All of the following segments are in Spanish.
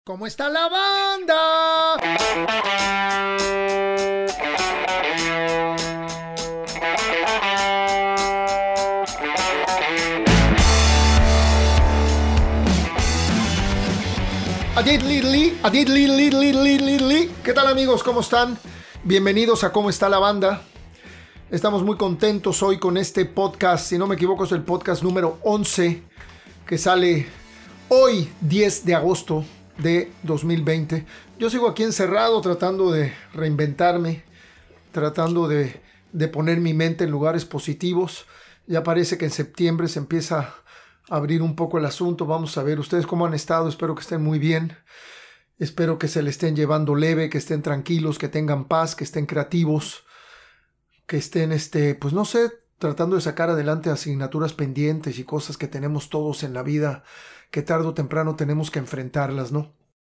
¿Cómo está la banda? ¿Qué tal, amigos? ¿Cómo están? Bienvenidos a ¿Cómo está la banda? Estamos muy contentos hoy con este podcast. Si no me equivoco, es el podcast número 11 que sale hoy, 10 de agosto de 2020. Yo sigo aquí encerrado tratando de reinventarme, tratando de poner mi mente en lugares positivos. Ya parece que en septiembre se empieza a abrir un poco el asunto. Vamos a ver ustedes cómo han estado. Espero que estén muy bien. Espero que se le estén llevando leve, que estén tranquilos, que tengan paz, que estén creativos, que estén, pues no sé, tratando de sacar adelante asignaturas pendientes y cosas que tenemos todos en la vida, que tarde o temprano tenemos que enfrentarlas, ¿no?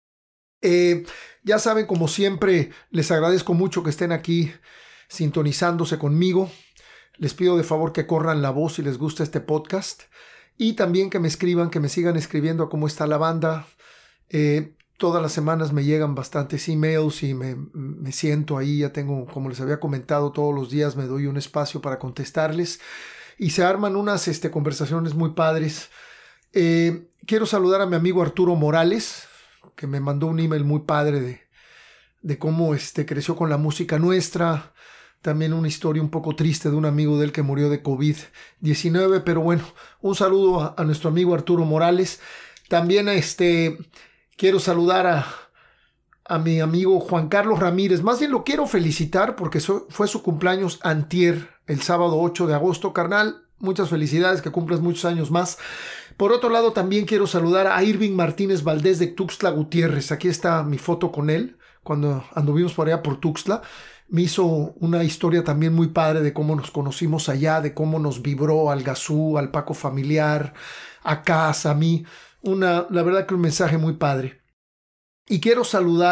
Ya saben, como siempre, les agradezco mucho que estén aquí sintonizándose conmigo. Les pido de favor que corran la voz si les gusta este podcast. Y también que me escriban, que me sigan escribiendo a cómo está la banda. Todas las semanas me llegan bastantes emails y me siento ahí. Ya tengo, como les había comentado, todos los días me doy un espacio para contestarles. Y se arman unas conversaciones muy padres. Quiero saludar a mi amigo Arturo Morales, que me mandó un email muy padre de cómo creció con la música nuestra. También una historia un poco triste de un amigo de él que murió de COVID-19. Pero bueno, un saludo a nuestro amigo Arturo Morales. También quiero saludar a mi amigo Juan Carlos Ramírez. Más bien lo quiero felicitar porque fue su cumpleaños antier, el sábado 8 de agosto. Carnal, muchas felicidades, que cumplas muchos años más. Por otro lado, también quiero saludar a Irving Martínez Valdés de Tuxtla Gutiérrez. Aquí está mi foto con él cuando anduvimos por allá por Tuxtla. Me hizo una historia también muy padre de cómo nos conocimos allá, de cómo nos vibró al Gazú, al Paco familiar, a Casa, a mí. La verdad que un mensaje muy padre. Y quiero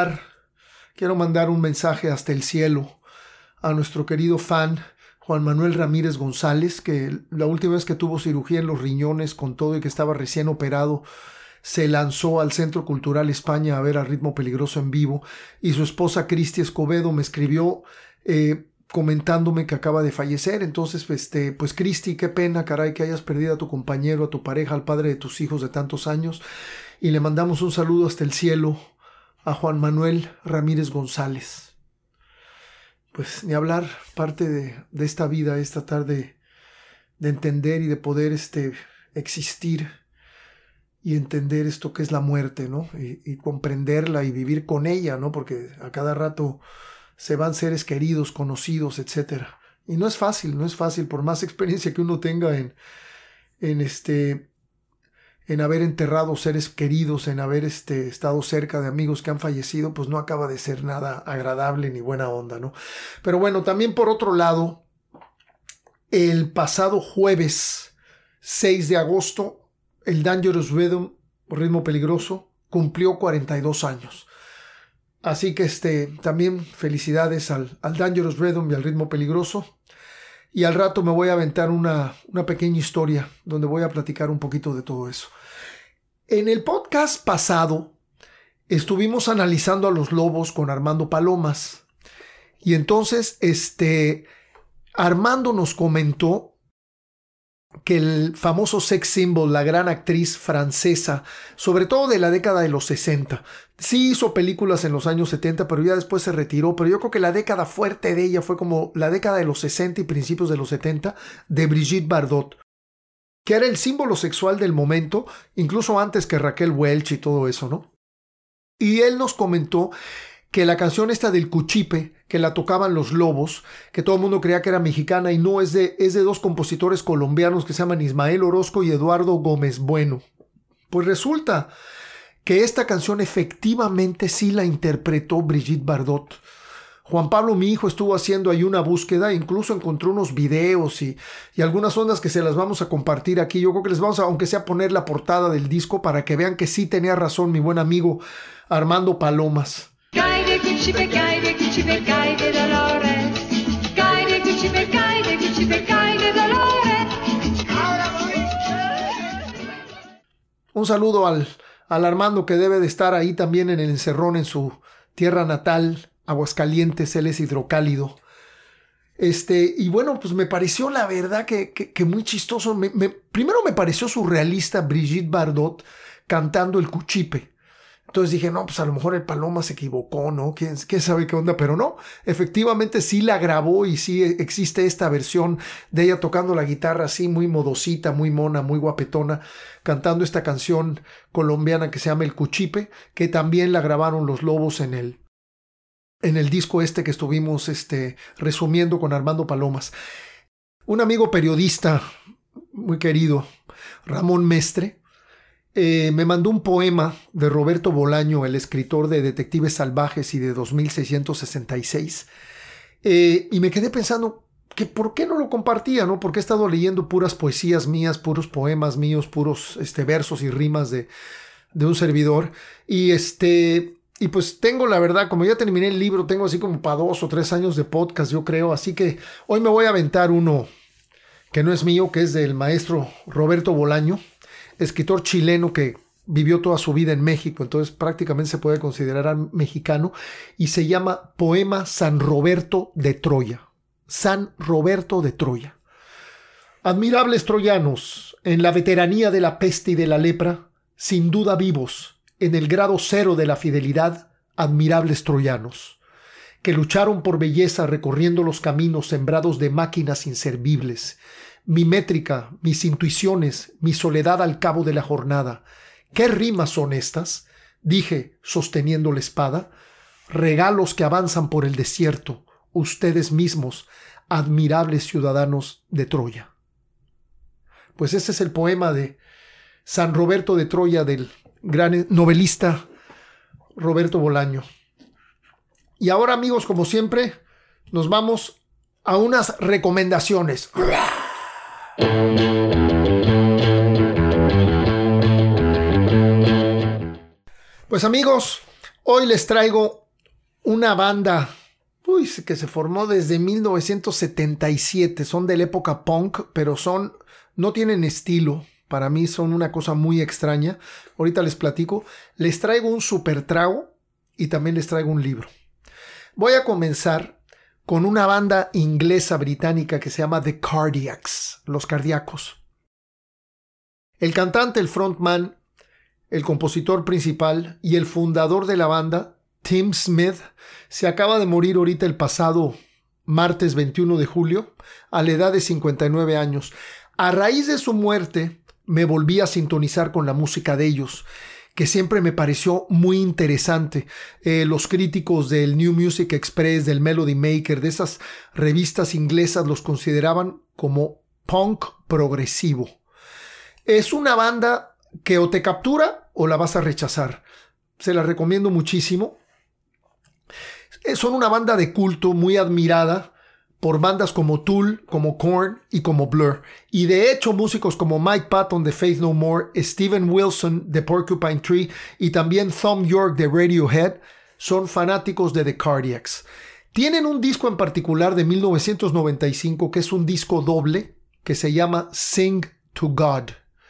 mandar un mensaje hasta el cielo a nuestro querido fan Juan Manuel Ramírez González, que la última vez que tuvo cirugía en los riñones con todo y que estaba recién operado, se lanzó al Centro Cultural España a ver a Ritmo Peligroso en vivo, y su esposa Cristi Escobedo me escribió comentándome que acaba de fallecer. Entonces, pues Cristi, qué pena, caray, que hayas perdido a tu compañero, a tu pareja, al padre de tus hijos de tantos años, y le mandamos un saludo hasta el cielo a Juan Manuel Ramírez González. Pues ni hablar, parte de esta vida es tratar de entender y de poder existir y entender esto que es la muerte, ¿no? Y comprenderla y vivir con ella, ¿no? Porque a cada rato se van seres queridos, conocidos, etc. Y no es fácil, por más experiencia que uno tenga en haber enterrado seres queridos, en haber estado cerca de amigos que han fallecido, pues no acaba de ser nada agradable ni buena onda, ¿no? Pero bueno, también por otro lado, el pasado jueves 6 de agosto, el Dangerous Rhythm, Ritmo Peligroso, cumplió 42 años. Así que también felicidades al Dangerous Rhythm y al Ritmo Peligroso. Y al rato me voy a aventar una pequeña historia donde voy a platicar un poquito de todo eso. En el podcast pasado estuvimos analizando a los lobos con Armando Palomas. Y entonces Armando nos comentó que el famoso sex symbol, la gran actriz francesa, sobre todo de la década de los 60, sí hizo películas en los años 70, pero ya después se retiró. Pero yo creo que la década fuerte de ella fue como la década de los 60 y principios de los 70 de Brigitte Bardot, que era el símbolo sexual del momento, incluso antes que Raquel Welch y todo eso, ¿no? Y él nos comentó que la canción esta del Cuchipe, que la tocaban los Lobos, que todo el mundo creía que era mexicana, y no, es de dos compositores colombianos que se llaman Ismael Orozco y Eduardo Gómez Bueno. Pues resulta que esta canción efectivamente sí la interpretó Brigitte Bardot. Juan Pablo, mi hijo, estuvo haciendo ahí una búsqueda, incluso encontró unos videos y algunas ondas que se las vamos a compartir aquí. Yo creo que les vamos a, aunque sea, poner la portada del disco para que vean que sí tenía razón mi buen amigo Armando Palomas. Caide Cuchipe, caide Dolores. Caide Cuchipe, caide Dolores. Un saludo al al Armando, que debe de estar ahí también en el encerrón en su tierra natal, Aguascalientes. Él es hidrocálido. Y bueno, pues me pareció la verdad que muy chistoso. Primero me pareció surrealista Brigitte Bardot cantando el Cuchipe. Entonces dije, no, pues a lo mejor el Paloma se equivocó, ¿no? ¿Quién sabe qué onda? Pero no, efectivamente sí la grabó y sí existe esta versión de ella tocando la guitarra así, muy modosita, muy mona, muy guapetona, cantando esta canción colombiana que se llama El Cuchipe, que también la grabaron Los Lobos en el disco que estuvimos resumiendo con Armando Palomas. Un amigo periodista muy querido, Ramón Mestre, me mandó un poema de Roberto Bolaño, el escritor de Detectives Salvajes y de 2666. Y me quedé pensando que por qué no lo compartía, ¿no? Porque he estado leyendo puras poesías mías, puros poemas míos, puros versos y rimas de un servidor. Y pues tengo, la verdad, como ya terminé el libro, tengo así como para 2 o 3 años de podcast, yo creo. Así que hoy me voy a aventar uno que no es mío, que es del maestro Roberto Bolaño, escritor chileno que vivió toda su vida en México, entonces prácticamente se puede considerar mexicano, y se llama Poema San Roberto de Troya. San Roberto de Troya. Admirables troyanos, en la veteranía de la peste y de la lepra, sin duda vivos, en el grado 0 de la fidelidad, admirables troyanos, que lucharon por belleza recorriendo los caminos sembrados de máquinas inservibles, mi métrica, mis intuiciones, mi soledad al cabo de la jornada. ¿Qué rimas son estas? Dije, sosteniendo la espada. Regalos que avanzan por el desierto, ustedes mismos, admirables ciudadanos de Troya. Pues este es el poema de San Roberto de Troya del gran novelista Roberto Bolaño. Y ahora, amigos, como siempre, nos vamos a unas recomendaciones. Pues amigos, hoy les traigo una banda que se formó desde 1977. Son de la época punk, pero no tienen estilo. Para mí son una cosa muy extraña. Ahorita les platico. Les traigo un super trago y también les traigo un libro. Voy a comenzar con una banda inglesa británica que se llama The Cardiacs, los cardíacos. El cantante, el frontman, el compositor principal y el fundador de la banda, Tim Smith, se acaba de morir ahorita el pasado martes 21 de julio a la edad de 59 años. A raíz de su muerte me volví a sintonizar con la música de ellos, que siempre me pareció muy interesante. Los críticos del New Music Express, del Melody Maker, de esas revistas inglesas, los consideraban como punk progresivo. Es una banda que o te captura o la vas a rechazar. Se la recomiendo muchísimo. Son una banda de culto muy admirada por bandas como Tool, como Korn y como Blur. Y de hecho músicos como Mike Patton de Faith No More, Steven Wilson de Porcupine Tree y también Thom Yorke de Radiohead son fanáticos de The Cardiacs. Tienen un disco en particular de 1995 que es un disco doble que se llama Sing to God.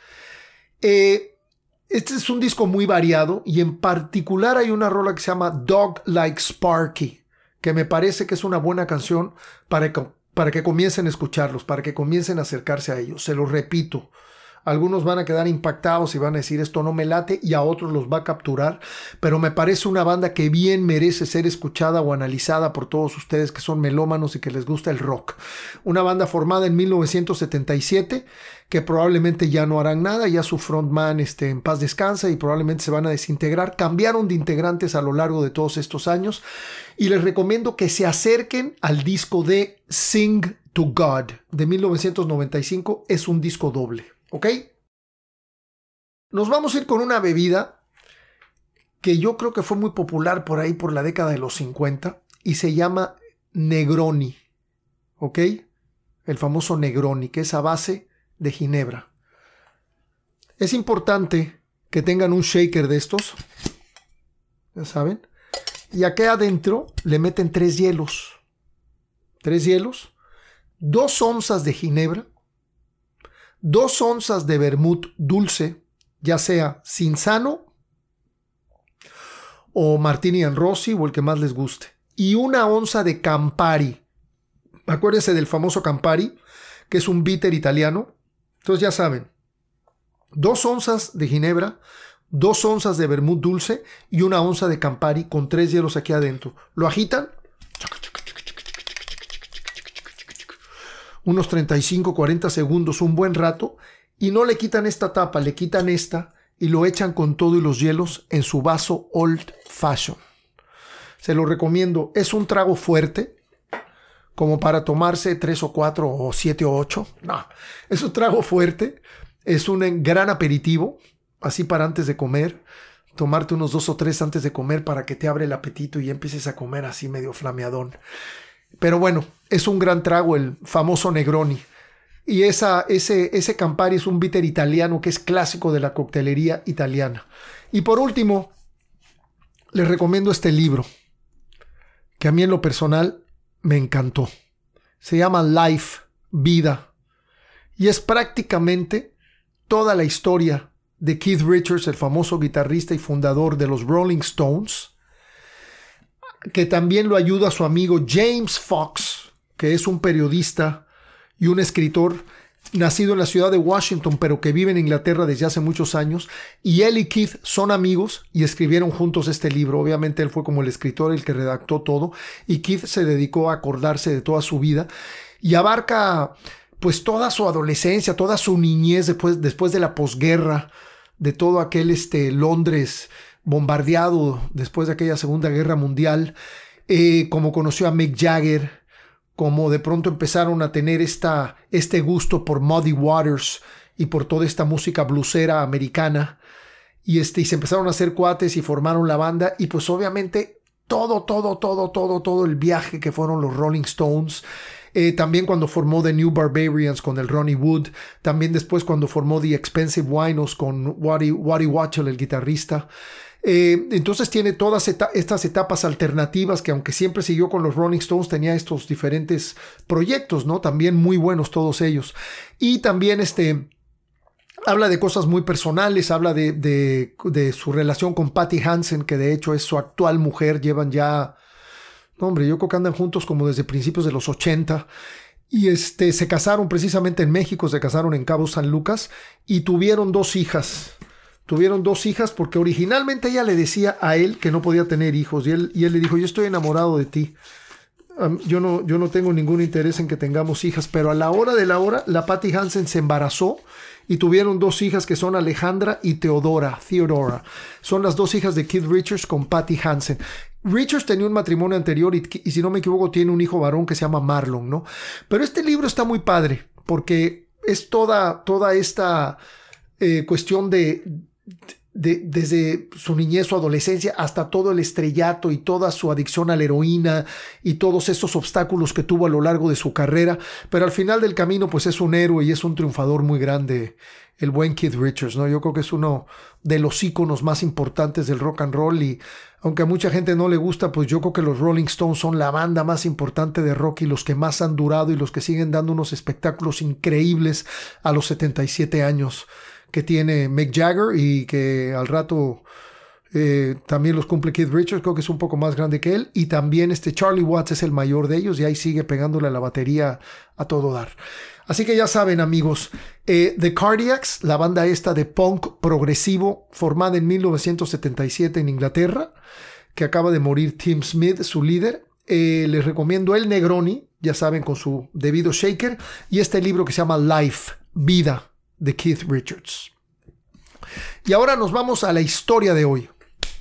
Este es un disco muy variado y en particular hay una rola que se llama Dog Like Sparky, que me parece que es una buena canción para que comiencen a escucharlos, para que comiencen a acercarse a ellos. Se los repito, algunos van a quedar impactados y van a decir esto no me late, y a otros los va a capturar, pero me parece una banda que bien merece ser escuchada o analizada por todos ustedes que son melómanos y que les gusta el rock. Una banda formada en 1977 que probablemente ya no harán nada, ya su frontman en paz descansa y probablemente se van a desintegrar. Cambiaron de integrantes a lo largo de todos estos años y les recomiendo que se acerquen al disco de Sing to God de 1995. Es un disco doble, ¿ok? Nos vamos a ir con una bebida que yo creo que fue muy popular por ahí por la década de los 50 y se llama Negroni, ¿ok? El famoso Negroni, que es a base de ginebra. Es importante que tengan un shaker de estos, ya saben, y aquí adentro le meten 3 hielos, 2 onzas de ginebra, 2 onzas de vermut dulce, ya sea Cinzano o Martini and Rossi o el que más les guste. Y 1 onza de Campari. Acuérdense del famoso Campari, que es un bitter italiano. Entonces ya saben, 2 onzas de ginebra, 2 onzas de vermut dulce y 1 onza de Campari con 3 hielos aquí adentro. Lo agitan unos 35-40 segundos, un buen rato, y no le quitan esta tapa, le quitan esta y lo echan con todo y los hielos en su vaso Old Fashion. Se lo recomiendo. Es un trago fuerte, como para tomarse 3 o 4 o 7 o 8. No, es un trago fuerte. Es un gran aperitivo, así para antes de comer. Tomarte unos 2 o 3 antes de comer para que te abre el apetito y empieces a comer así medio flameadón. Pero bueno, es un gran trago, el famoso Negroni. Y ese Campari es un bitter italiano que es clásico de la coctelería italiana. Y por último, les recomiendo este libro, que a mí en lo personal me encantó. Se llama Life, Vida. Y es prácticamente toda la historia de Keith Richards, el famoso guitarrista y fundador de los Rolling Stones, que también lo ayuda su amigo James Fox, que es un periodista y un escritor nacido en la ciudad de Washington, pero que vive en Inglaterra desde hace muchos años. Y él y Keith son amigos y escribieron juntos este libro. Obviamente él fue como el escritor, el que redactó todo, y Keith se dedicó a acordarse de toda su vida y abarca pues toda su adolescencia, toda su niñez después de la posguerra, de todo aquel Londres bombardeado después de aquella Segunda Guerra Mundial, como conoció a Mick Jagger, como de pronto empezaron a tener este gusto por Muddy Waters y por toda esta música bluesera americana, y se empezaron a hacer cuates y formaron la banda, y pues obviamente todo el viaje que fueron los Rolling Stones. También cuando formó The New Barbarians con el Ronnie Wood, también después cuando formó The Expensive Winos con Waddy Wachtel, el guitarrista. Entonces tiene todas estas etapas alternativas, que aunque siempre siguió con los Rolling Stones, tenía estos diferentes proyectos, ¿no? También muy buenos todos ellos. Y también habla de cosas muy personales, habla de su relación con Patty Hansen, que de hecho es su actual mujer. Llevan ya, no, hombre, yo creo que andan juntos como desde principios de los 80. Y se casaron precisamente en México, se casaron en Cabo San Lucas y tuvieron 2 hijas. Tuvieron 2 hijas porque originalmente ella le decía a él que no podía tener hijos, y él le dijo: yo estoy enamorado de ti, yo no tengo ningún interés en que tengamos hijas. Pero a la hora de la hora, la Patty Hansen se embarazó y tuvieron 2 hijas que son Alejandra y Theodora. Son las 2 hijas de Keith Richards con Patty Hansen. Richards tenía un matrimonio anterior y si no me equivoco tiene un hijo varón que se llama Marlon, ¿no? Pero este libro está muy padre porque es toda esta cuestión desde su niñez, su adolescencia, hasta todo el estrellato y toda su adicción a la heroína y todos estos obstáculos que tuvo a lo largo de su carrera. Pero al final del camino pues es un héroe y es un triunfador muy grande, el buen Keith Richards, ¿no? Yo creo que es uno de los íconos más importantes del rock and roll, y aunque a mucha gente no le gusta, pues yo creo que los Rolling Stones son la banda más importante de rock y los que más han durado y los que siguen dando unos espectáculos increíbles a los 77 años que tiene Mick Jagger, y que al rato también los cumple Keith Richards. Creo que es un poco más grande que él, y también Charlie Watts es el mayor de ellos y ahí sigue pegándole a la batería a todo dar. Así que ya saben, amigos, The Cardiacs, la banda esta de punk progresivo formada en 1977 en Inglaterra, que acaba de morir Tim Smith, su líder. Les recomiendo el Negroni, ya saben, con su debido shaker, y este libro que se llama Life, Vida, de Keith Richards. Y ahora nos vamos a la historia de hoy.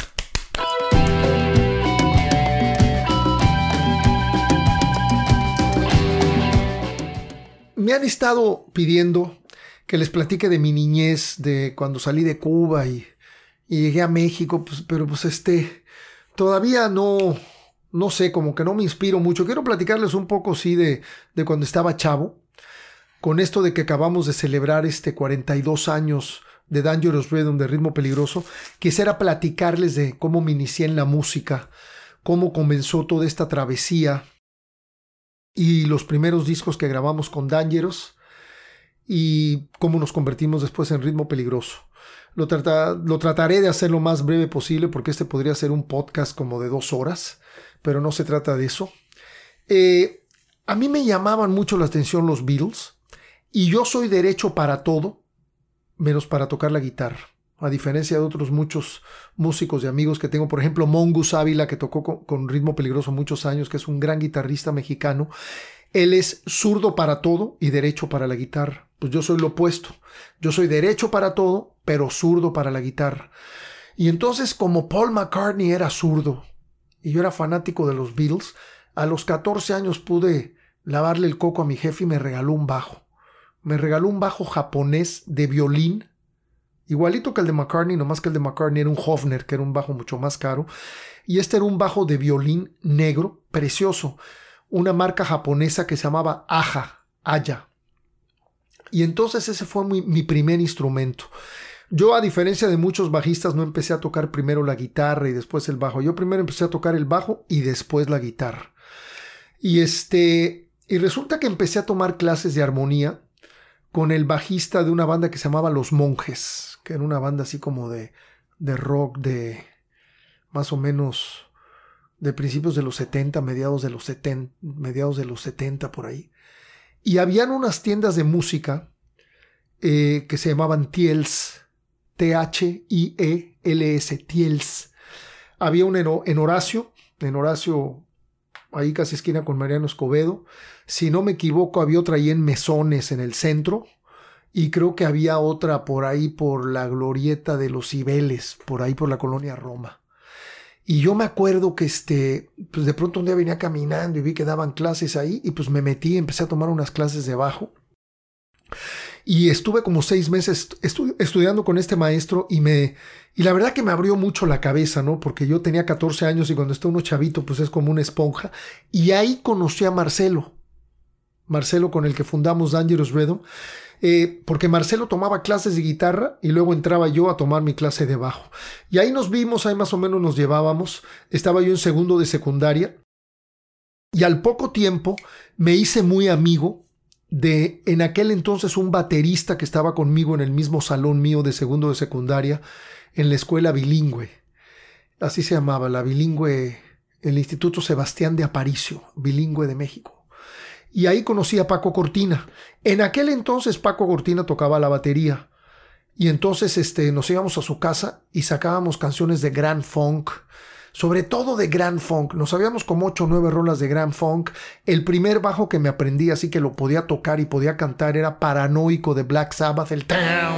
Me han estado pidiendo que les platique de mi niñez, de cuando salí de Cuba y llegué a México, pero todavía no sé, como que no me inspiro mucho. Quiero platicarles un poco, sí, de cuando estaba chavo, con esto de que acabamos de celebrar 42 años de Dangerous Rhythm, de Ritmo Peligroso. Quisiera platicarles de cómo me inicié en la música, cómo comenzó toda esta travesía y los primeros discos que grabamos con Dangerous y cómo nos convertimos después en Ritmo Peligroso. Lo trataré de hacer lo más breve posible porque este podría ser un podcast como de 2 horas, pero no se trata de eso. A mí me llamaban mucho la atención los Beatles y yo soy derecho para todo, menos para tocar la guitarra. A diferencia de otros muchos músicos y amigos que tengo, por ejemplo, Mongus Ávila, que tocó con Ritmo Peligroso muchos años, que es un gran guitarrista mexicano. Él es zurdo para todo y derecho para la guitarra. Pues yo soy lo opuesto. Yo soy derecho para todo, pero zurdo para la guitarra. Y entonces, como Paul McCartney era zurdo y yo era fanático de los Beatles, a los 14 años pude lavarle el coco a mi jefe y me regaló un bajo. Me regaló un bajo japonés de violín, igualito que el de McCartney, nomás que el de McCartney era un Hofner, que era un bajo mucho más caro. Y este era un bajo de violín negro, precioso. Una marca japonesa que se llamaba Aya. Y entonces ese fue mi primer instrumento. Yo, a diferencia de muchos bajistas, no empecé a tocar primero la guitarra y después el bajo. Yo primero empecé a tocar el bajo y después la guitarra. Y resulta que empecé a tomar clases de armonía con el bajista de una banda que se llamaba Los Monjes, que era una banda así como de rock de más o menos de principios de los 70, mediados de los 70 por ahí. Y habían unas tiendas de música que se llamaban Tiels, T-H-I-E-L-S, Tiels. Había uno en Horacio, ahí casi esquina con Mariano Escobedo. Si no me equivoco, había otra ahí en Mesones, en el centro. Y creo que había otra por ahí por la glorieta de los Cibeles, por ahí por la colonia Roma. Y yo me acuerdo que pues de pronto un día venía caminando y vi que daban clases ahí y pues me metí y empecé a tomar unas clases de bajo. Y estuve como 6 meses estudiando con este maestro y la verdad que me abrió mucho la cabeza, ¿no? Porque yo tenía 14 años y cuando está uno chavito pues es como una esponja. Y ahí conocí a Marcelo con el que fundamos Dangerous Rhythm. Porque Marcelo tomaba clases de guitarra y luego entraba yo a tomar mi clase de bajo. Y ahí nos vimos, ahí más o menos nos llevábamos. Estaba yo en segundo de secundaria. Y al poco tiempo me hice muy amigo de, en aquel entonces, un baterista que estaba conmigo en el mismo salón mío de segundo de secundaria, en la escuela bilingüe. Así se llamaba, la bilingüe, el Instituto Sebastián de Aparicio, bilingüe de México. Y ahí conocí a Paco Cortina. En aquel entonces Paco Cortina tocaba la batería. Y entonces nos íbamos a su casa y sacábamos canciones de Grand Funk. Sobre todo de Grand Funk. Nos sabíamos como 8 o 9 rolas de Grand Funk. El primer bajo que me aprendí, así que lo podía tocar y podía cantar, era Paranoico de Black Sabbath. El...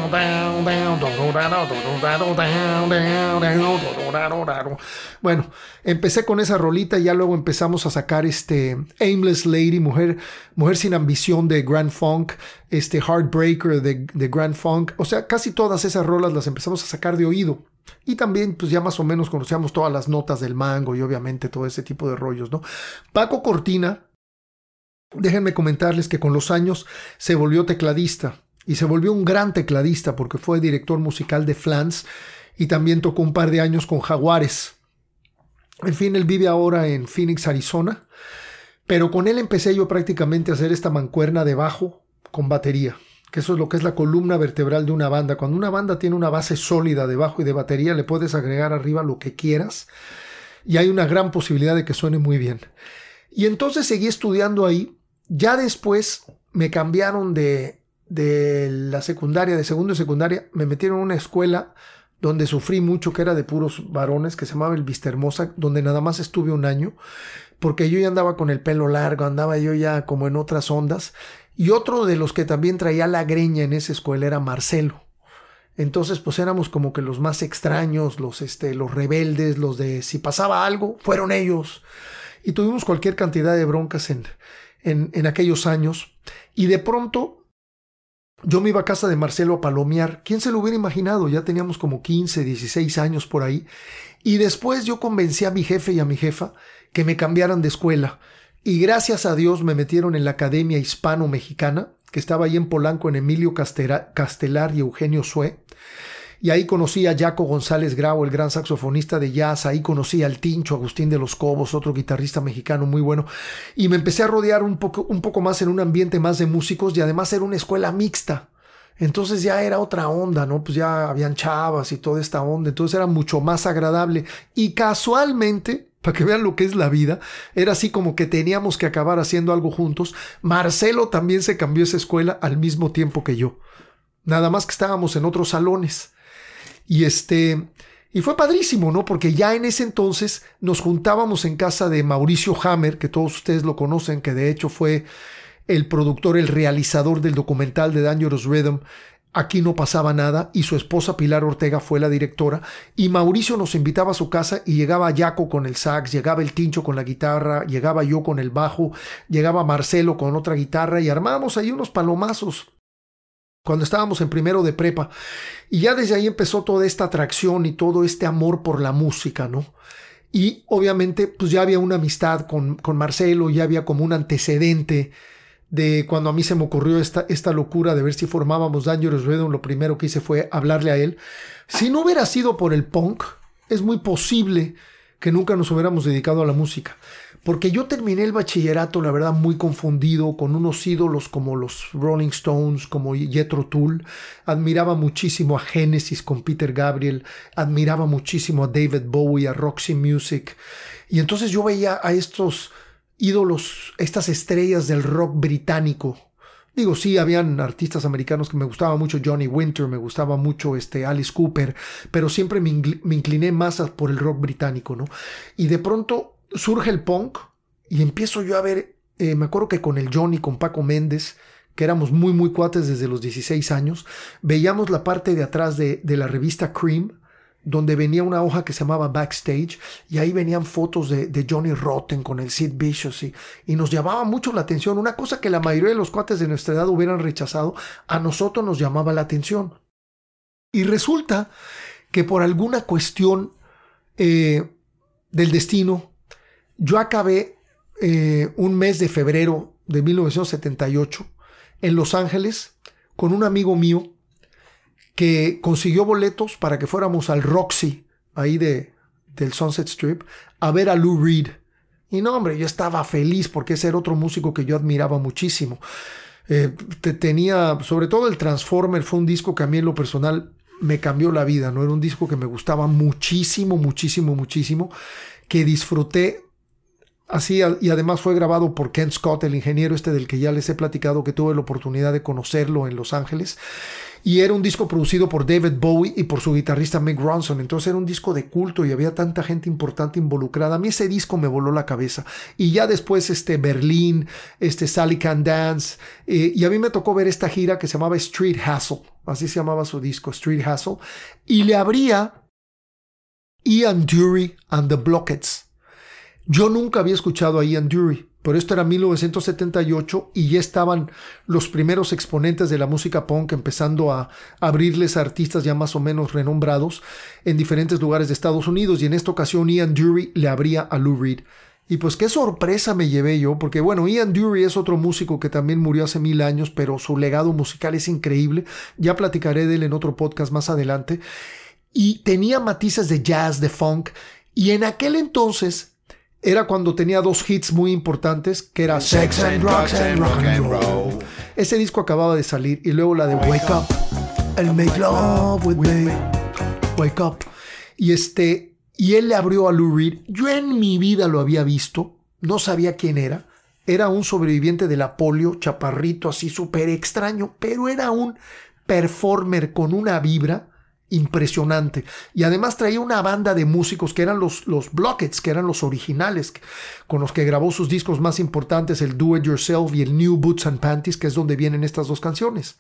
Bueno, empecé con esa rolita y ya luego empezamos a sacar Aimless Lady, mujer sin ambición de Grand Funk, Heartbreaker de Grand Funk. O sea, casi todas esas rolas las empezamos a sacar de oído. Y también pues ya más o menos conocíamos todas las notas del mango y obviamente todo ese tipo de rollos, ¿no? Paco Cortina, déjenme comentarles que con los años se volvió tecladista y se volvió un gran tecladista porque fue director musical de Flans y también tocó un par de años con Jaguares. En fin, él vive ahora en Phoenix, Arizona, pero con él empecé yo prácticamente a hacer esta mancuerna de bajo con batería, que eso es lo que es la columna vertebral de una banda. Cuando una banda tiene una base sólida de bajo y de batería, le puedes agregar arriba lo que quieras y hay una gran posibilidad de que suene muy bien. Y entonces seguí estudiando ahí. Ya después me cambiaron de la secundaria, de segundo de secundaria, me metieron en una escuela donde sufrí mucho, que era de puros varones, que se llamaba el Vistahermosa, donde nada más estuve 1 año, porque yo ya andaba con el pelo largo, andaba yo ya como en otras ondas. Y otro de los que también traía la greña en esa escuela era Marcelo. Entonces pues éramos como que los más extraños, los rebeldes, los de si pasaba algo, fueron ellos. Y tuvimos cualquier cantidad de broncas en aquellos años. Y de pronto yo me iba a casa de Marcelo a palomear. ¿Quién se lo hubiera imaginado? Ya teníamos como 15, 16 años por ahí. Y después yo convencí a mi jefe y a mi jefa que me cambiaran de escuela. Y gracias a Dios me metieron en la Academia Hispano-Mexicana, que estaba ahí en Polanco, en Emilio Castelar y Eugenio Sue. Y ahí conocí a Jaco González Grau, el gran saxofonista de jazz. Ahí conocí al Tincho, Agustín de los Cobos, otro guitarrista mexicano muy bueno. Y me empecé a rodear un poco más en un ambiente más de músicos y además era una escuela mixta. Entonces ya era otra onda, ¿no? Pues ya habían chavas y toda esta onda. Entonces era mucho más agradable. Y casualmente, para que vean lo que es la vida, era así como que teníamos que acabar haciendo algo juntos. Marcelo también se cambió esa escuela al mismo tiempo que yo. Nada más que estábamos en otros salones. Y fue padrísimo, ¿no? Porque ya en ese entonces nos juntábamos en casa de Mauricio Hammer, que todos ustedes lo conocen, que de hecho fue el productor, el realizador del documental de Dangerous Rhythm, Aquí no pasaba nada, y su esposa Pilar Ortega fue la directora, y Mauricio nos invitaba a su casa y llegaba Jaco con el sax, llegaba el Tincho con la guitarra, llegaba yo con el bajo, llegaba Marcelo con otra guitarra y armábamos ahí unos palomazos cuando estábamos en primero de prepa. Y ya desde ahí empezó toda esta atracción y todo este amor por la música, ¿no? Y obviamente pues ya había una amistad con Marcelo, ya había como un antecedente de cuando a mí se me ocurrió esta locura de ver si formábamos Dangerous Rhythm. Lo primero que hice fue hablarle a él. Si no hubiera sido por el punk, es muy posible que nunca nos hubiéramos dedicado a la música, porque yo terminé el bachillerato, la verdad, muy confundido con unos ídolos como los Rolling Stones, como Jethro Tull. Admiraba muchísimo a Genesis con Peter Gabriel, admiraba muchísimo a David Bowie, a Roxy Music, y entonces yo veía a estos ídolos, estas estrellas del rock británico. Digo, sí, habían artistas americanos que me gustaba mucho, Johnny Winter, me gustaba mucho Alice Cooper, pero siempre me incliné más por el rock británico, ¿no? Y de pronto surge el punk y empiezo yo a ver, me acuerdo que con el Johnny, con Paco Méndez, que éramos muy, muy cuates desde los 16 años, veíamos la parte de atrás de la revista Cream, donde venía una hoja que se llamaba Backstage, y ahí venían fotos de Johnny Rotten con el Sid Vicious, y nos llamaba mucho la atención. Una cosa que la mayoría de los cuates de nuestra edad hubieran rechazado, a nosotros nos llamaba la atención. Y resulta que por alguna cuestión del destino, yo acabé un mes de febrero de 1978 en Los Ángeles con un amigo mío que consiguió boletos para que fuéramos al Roxy, ahí del Sunset Strip, a ver a Lou Reed. Y no, hombre, yo estaba feliz porque ese era otro músico que yo admiraba muchísimo. Tenía, sobre todo el Transformer, fue un disco que a mí en lo personal me cambió la vida, ¿no? Era un disco que me gustaba muchísimo, muchísimo, muchísimo, que disfruté así, y además fue grabado por Ken Scott, el ingeniero del que ya les he platicado, que tuve la oportunidad de conocerlo en Los Ángeles. Y era un disco producido por David Bowie y por su guitarrista Mick Ronson. Entonces era un disco de culto y había tanta gente importante involucrada. A mí ese disco me voló la cabeza. Y ya después Berlín, Sally Can Dance. Y a mí me tocó ver esta gira que se llamaba Street Hustle. Así se llamaba su disco, Street Hustle. Y le abría Ian Dury and the Blockheads. Yo nunca había escuchado a Ian Dury, pero esto era 1978 y ya estaban los primeros exponentes de la música punk empezando a abrirles a artistas ya más o menos renombrados en diferentes lugares de Estados Unidos, y en esta ocasión Ian Dury le abría a Lou Reed. Y pues qué sorpresa me llevé yo, porque bueno, Ian Dury es otro músico que también murió hace 1000 años, pero su legado musical es increíble. Ya platicaré de él en otro podcast más adelante. Y tenía matices de jazz, de funk, y en aquel entonces era cuando tenía dos hits muy importantes, que era Sex and Drugs and Rock and Roll. Ese disco acababa de salir, y luego la de Wake Up and Make Love With Me. Wake Up. Y él le abrió a Lou Reed. Yo en mi vida lo había visto, no sabía quién era. Era un sobreviviente de la polio, chaparrito, así súper extraño, pero era un performer con una vibra impresionante, y además traía una banda de músicos que eran los Blockheads, que eran los originales, con los que grabó sus discos más importantes, el Do It Yourself y el New Boots and Panties, que es donde vienen estas dos canciones.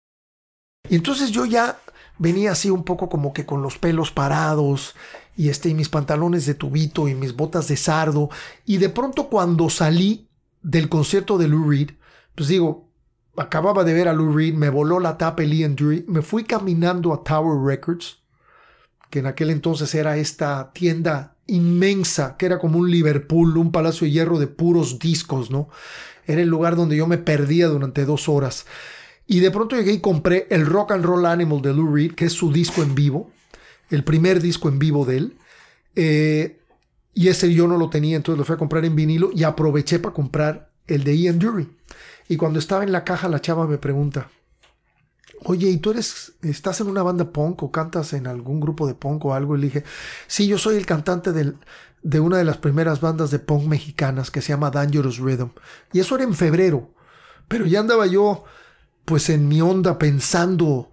Y entonces yo ya venía así un poco como que con los pelos parados, y mis pantalones de tubito y mis botas de sardo, y de pronto cuando salí del concierto de Lou Reed, pues digo, acababa de ver a Lou Reed, me voló la tapa el Ian Dury, me fui caminando a Tower Records, que en aquel entonces era esta tienda inmensa, que era como un Liverpool, un palacio de hierro de puros discos, ¿no? Era el lugar donde yo me perdía durante 2 horas. Y de pronto llegué y compré el Rock and Roll Animal de Lou Reed, que es su disco en vivo, el primer disco en vivo de él. Y ese yo no lo tenía, entonces lo fui a comprar en vinilo y aproveché para comprar el de Ian Dury. Y cuando estaba en la caja, la chava me pregunta, oye, ¿y tú estás en una banda punk o cantas en algún grupo de punk o algo? Y le dije, sí, yo soy el cantante de una de las primeras bandas de punk mexicanas que se llama Dangerous Rhythm. Y eso era en febrero, pero ya andaba yo pues en mi onda pensando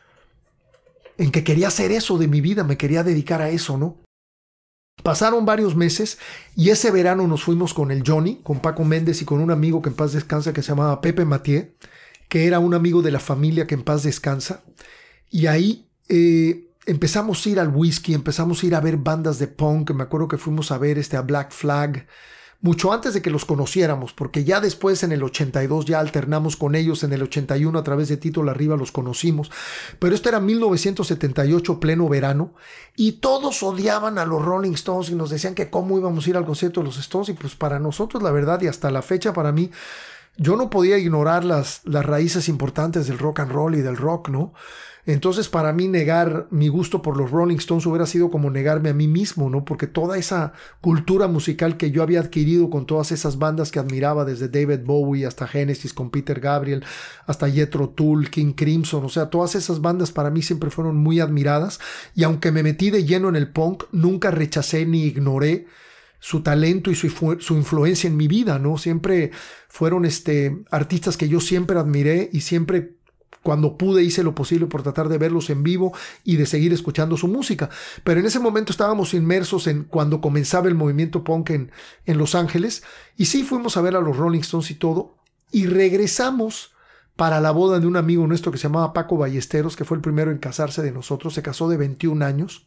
en que quería hacer eso de mi vida, me quería dedicar a eso, ¿no? Pasaron varios meses y ese verano nos fuimos con el Johnny, con Paco Méndez y con un amigo que en paz descansa que se llamaba Pepe Mathieu, que era un amigo de la familia que en paz descansa. Y ahí empezamos a ir al whisky, empezamos a ir a ver bandas de punk. Me acuerdo que fuimos a ver a Black Flag, mucho antes de que los conociéramos, porque ya después en el 82 ya alternamos con ellos, en el 81 a través de Tito Larriba los conocimos, pero esto era 1978, pleno verano, y todos odiaban a los Rolling Stones y nos decían que cómo íbamos a ir al concierto de los Stones, y pues para nosotros la verdad, y hasta la fecha para mí, yo no podía ignorar las raíces importantes del rock and roll y del rock, ¿no? Entonces para mí negar mi gusto por los Rolling Stones hubiera sido como negarme a mí mismo, ¿no? Porque toda esa cultura musical que yo había adquirido con todas esas bandas que admiraba, desde David Bowie hasta Genesis con Peter Gabriel, hasta Jethro Tull, King Crimson, o sea, todas esas bandas para mí siempre fueron muy admiradas, y aunque me metí de lleno en el punk, nunca rechacé ni ignoré su talento y su influencia en mi vida, ¿no? Siempre fueron artistas que yo siempre admiré y siempre, cuando pude, hice lo posible por tratar de verlos en vivo y de seguir escuchando su música. Pero en ese momento estábamos inmersos en cuando comenzaba el movimiento punk en Los Ángeles. Y sí, fuimos a ver a los Rolling Stones y todo. Y regresamos para la boda de un amigo nuestro que se llamaba Paco Ballesteros, que fue el primero en casarse de nosotros. Se casó de 21 años.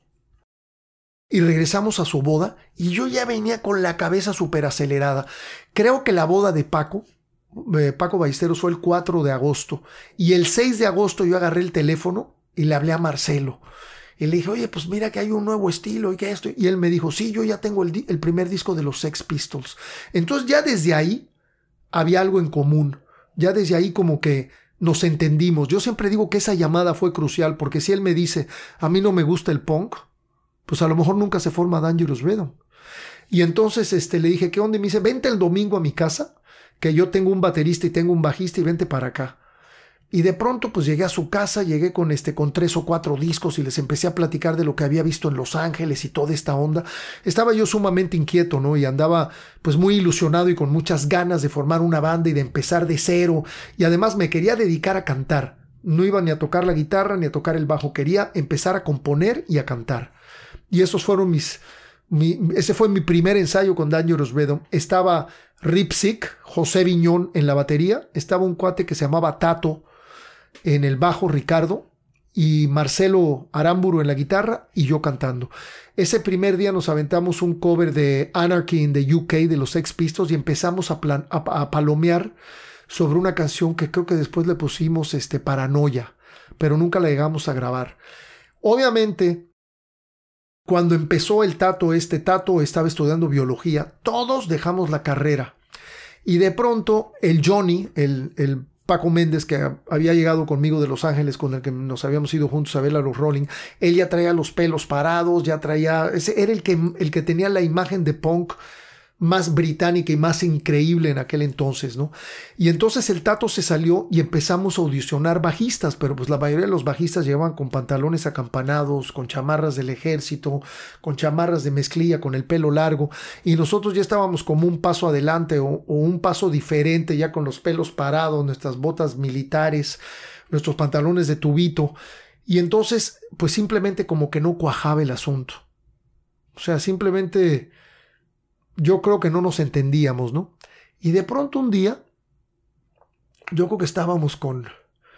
Y regresamos a su boda y yo ya venía con la cabeza súper acelerada. Creo que la boda de Paco Ballesteros fue el 4 de agosto y el 6 de agosto yo agarré el teléfono y le hablé a Marcelo y le dije, oye, pues mira que hay un nuevo estilo y que esto, y él me dijo, sí, yo ya tengo el primer disco de los Sex Pistols. Entonces ya desde ahí había algo en común, ya desde ahí como que nos entendimos. Yo siempre digo que esa llamada fue crucial, porque si él me dice, a mí no me gusta el punk, pues a lo mejor nunca se forma Dangerous Rhythm. Y entonces le dije, ¿qué onda? Y me dice, vente el domingo a mi casa, que yo tengo un baterista y tengo un bajista, y vente para acá. Y de pronto pues llegué a su casa, llegué con 3 o 4 discos y les empecé a platicar de lo que había visto en Los Ángeles y toda esta onda. Estaba yo sumamente inquieto, ¿no? Y andaba pues muy ilusionado y con muchas ganas de formar una banda y de empezar de cero. Y además me quería dedicar a cantar. No iba ni a tocar la guitarra ni a tocar el bajo. Quería empezar a componer y a cantar. Y esos fueron ese fue mi primer ensayo con Dangerous Rhythm. Estaba Rip Sick, José Viñón en la batería, estaba un cuate que se llamaba Tato en el bajo, Ricardo, y Marcelo Aramburu en la guitarra y yo cantando. Ese primer día nos aventamos un cover de Anarchy in the UK de los Sex Pistols y empezamos a palomear sobre una canción que creo que después le pusimos Paranoia, pero nunca la llegamos a grabar. Obviamente, cuando empezó el Tato estaba estudiando biología, todos dejamos la carrera. Y de pronto el Johnny, el Paco Méndez, que había llegado conmigo de Los Ángeles, con el que nos habíamos ido juntos a ver a los Rolling, él ya traía los pelos parados, ese era el que tenía la imagen de punk más británica y más increíble en aquel entonces, ¿no? Y entonces el Tato se salió y empezamos a audicionar bajistas, pero pues la mayoría de los bajistas llevaban con pantalones acampanados, con chamarras del ejército, con chamarras de mezclilla, con el pelo largo, y nosotros ya estábamos como un paso adelante o un paso diferente, ya con los pelos parados, nuestras botas militares, nuestros pantalones de tubito, y entonces pues simplemente como que no cuajaba el asunto. O sea, simplemente yo creo que no nos entendíamos, ¿no? Y de pronto un día, yo creo que estábamos con